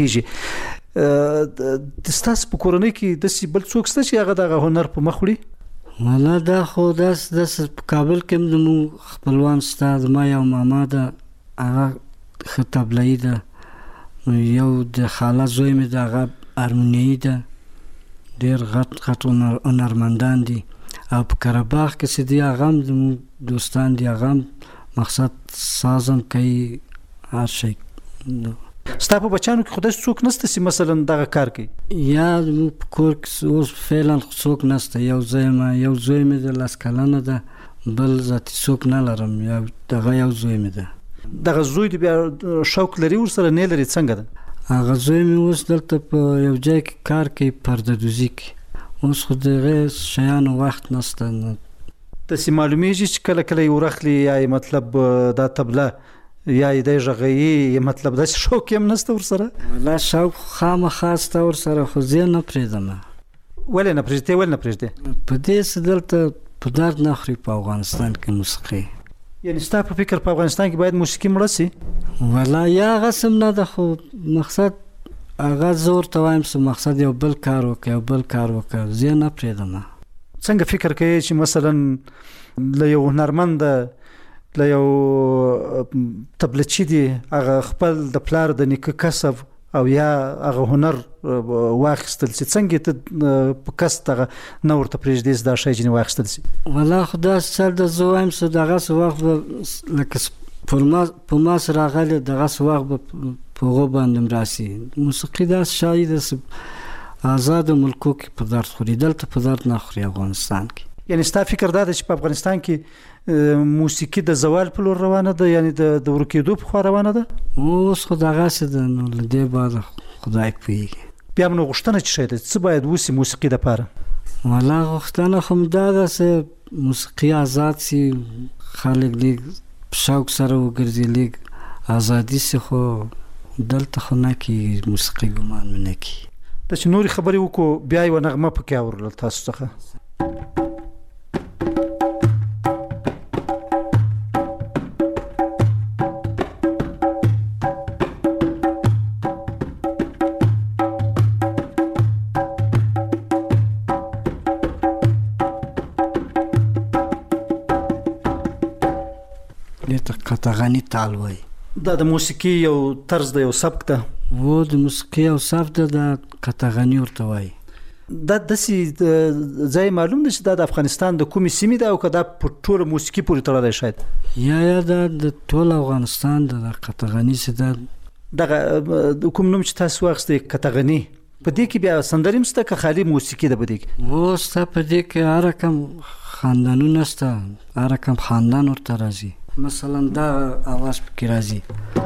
L: کېږي د ستاسو په کورنۍ کې داسې بل څوک شته چې هغه دغه هنر په مخ وړي
M: والا دا خو داس داس په کابل کې زموږ خپلوان ستا زما یو ماما ده هغه ښه طبلایي ده یو د خاله زوی مې ده هغه ارمونیایي ده ډیر غټ غټ هنرمندان دي او په قرهباغ کې چې دی هغه هم زموږ دوستان دي هغه هم مقصد سازم کوي هر شی
L: ستا په بچانو کې خو داسې څوک نشته چې مثلا دغه کار کوي
M: یا زموږ په کور کې اوس فعلا څوک نشته یو زوی مې یو زوی مې د لس کلنه ده بل ذاتي څوک نه لرم یا دغه یو زوی مې ده
L: دغه زوی دې بیا شوق لري ورسره نه لري څنګه ده
M: هغه زوی مې اوس دلته په یو ځای کې کار کوي پرده دوزي کې اوس خو دغه شیانو وخت نشته
L: داسې معلومیږي چې کله کله یې ورخلي یا مطلب دا طبله یا یې دی غږوي مطلب داسې شوق یې هم نشته ورسره
M: والله شوق خامخا شته ورسره خو زه نه پرېږدم
L: ولې نه پرېږدې ولې نه پرېږدې
M: په دې چې دلته په درد نه خوري په افغانستان کې موسیقي
L: یعنی ستا په فکر په افغانستان کې باید موسیقي مړه سي
M: والله یا غسم نه ده خو مقصد هغه زور ته وایم چې مقصد یو بل کار وکړي یو بل کار وکړي زه نه پرېږدم
L: څنګه فکر کوي چې مثلا له یو هنرمند له یو طبلچي دی هغه خپل د پلار د نیکه کسب او یا هغه هنر واخیستل چې څنګه ته په کس دغه نه ورته پرېږدې دا شی چې واخیستل شي
M: والله خو دا سر د زه وایم چې دغسې وخت به لکه په ما سره راغلی دغسې وخت به په هغو باندې م راسي موسیقي داسې شی ده چې آزادو ملکو کې په درد خوري دلته په درد نه خوري افغانستان کې
L: یعنی ستا فکر دا ده چې په افغانستان کې موسیقي د زوال په لور روانه ده یعنی د ورکېدو په خوا روانه ده
M: اوس خو دغسې ده نو له دې بعده خدای پوهېږي
L: بیا هم نو غوښتنه چې شی ده څه باید وسي موسیقي دپاره
M: والله غوښتنه خو م دا ده چې موسیقي آزاد سي خلک لږ په شوق سره وګرځي لږ ازادي سي خو دلته خو نه کېږي موسیقي ګمان مې نه کېږي
L: دا چې نورې خبرې وکړو بیا یوه نغمه پکې اورله تاسو څخه
M: قطغني تال وای
L: دا د موسیقي یو طرز د یو سبک ده
M: و د موسیقي یو سبک ده د قطغني ورته وای
L: دا داسې ځای معلوم ده چې دا د افغانستان د کومې سیمې ده او که دا په ټوله موسیقي پورې تړلی شاید
M: یا یا دا د ټول افغانستان ده د قطغني چې دا
L: دغه د کوم نوم چې تاسو واخیستی قطغني په دې کې بیا سندرې هم شته که خالي موسیقي ده په دې کې
M: و ستا په دې کې هر رقم خاندانونه شته هر رقم خاندان ورته راځي مثلا دا آواز پکې راځي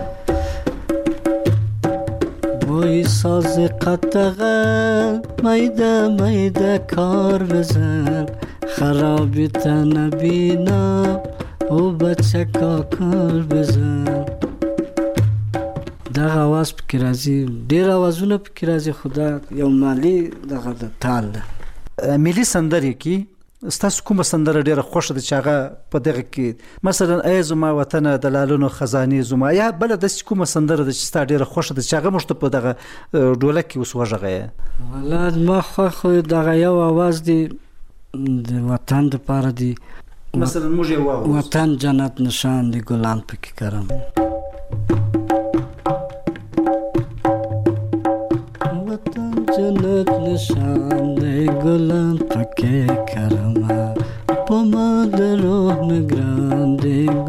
M: وای ساز قطغن میده میده کار بزن خرابی تا نبینا او بچه کا کار بزن دا آواز پکې راځي ډېر آوازونه پکې راځي خو دا یو مالي دغه د تال ده
L: ملي سندرې کې ستاسو کومه سندره ډیره خوښه ده چې هغه په دغه کې مثلا ای زما وطنه د لالونو خزانې زما یا بله داسې کومه سندره ده چې ستا ډیره خوښه ده چې هغه موږ ته په دغه ډولک کې اوس وغږیه
M: والله زما خوښ خو دغه یو اواز دی د وطن دپاره دی
L: مثلا موږ یې واورو
M: وطن جنت نشان دی ګلان پکې کرم جنت نشان دی ګلان پکې کرما په ما د روح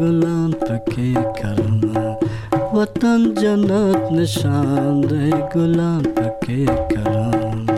M: ګلان پکې کرمه وطن جنت نشان دی ګلان پکې کرمه.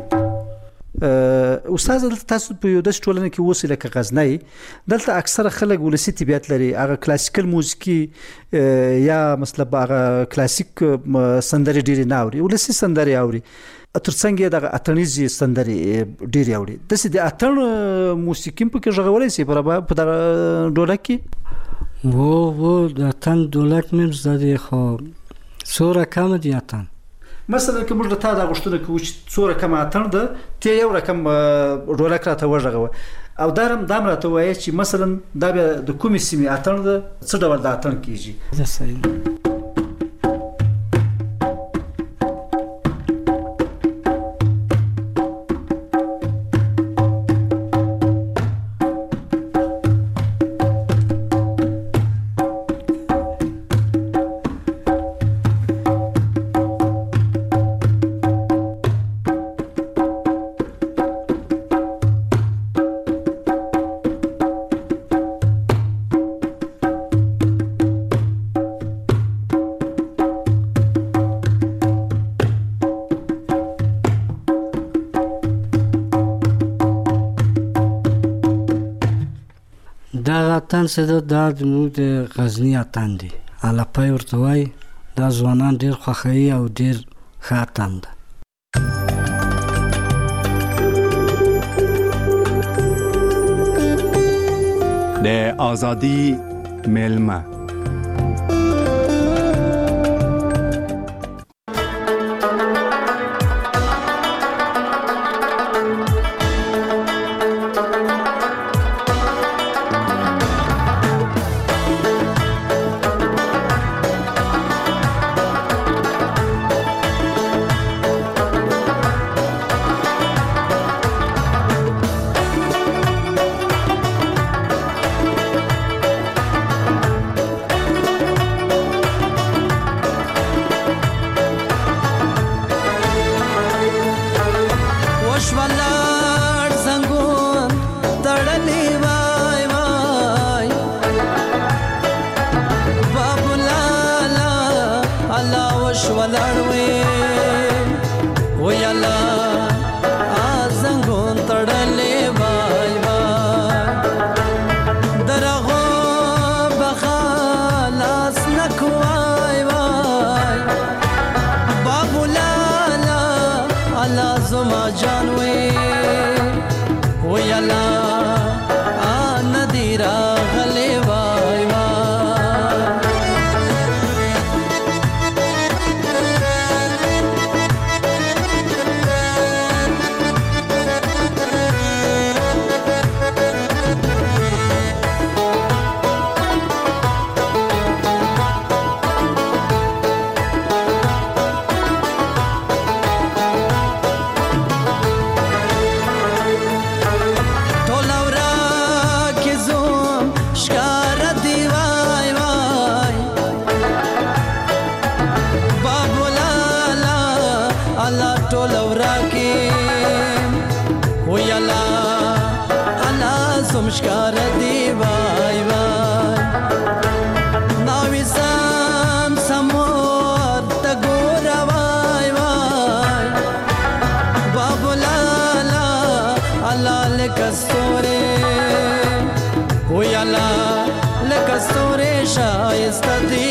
L: استاد تاسو په یو داس ټولنه کې اوسئ لکه غزنی دلته اکثره خلک ولسی طبيعت لري هغه کلاسیکل موسیقي یا مثلا هغه کلاسیک سندري ډېری نه اوري ولسی سندري اوري ترڅنګ د اتنیزي سندري ډېری اوري د سې د اتن موسیقي په کې ژغولای سي په دغه ډولک کې
M: وو وو د اتن ډولک مې زده خو سوره کم دي اتن
L: مثلا کوم د تا د غشتنه کې چې څوره کم اتن ده ته یو رقم ډولک راته وژغه او دارم دام راته وایي چې مثلا دا د کومې سیمې اتن ده څه ډول د اتن کیږي.
M: دا صحیح اتن سده دا زموږ د غزني اتن دی الاپی ورته وایي دا ځوانان ډېر خوښوي او ډېر ښه اتن ده.
K: د آزادی میلمه
N: Kastore shaysta di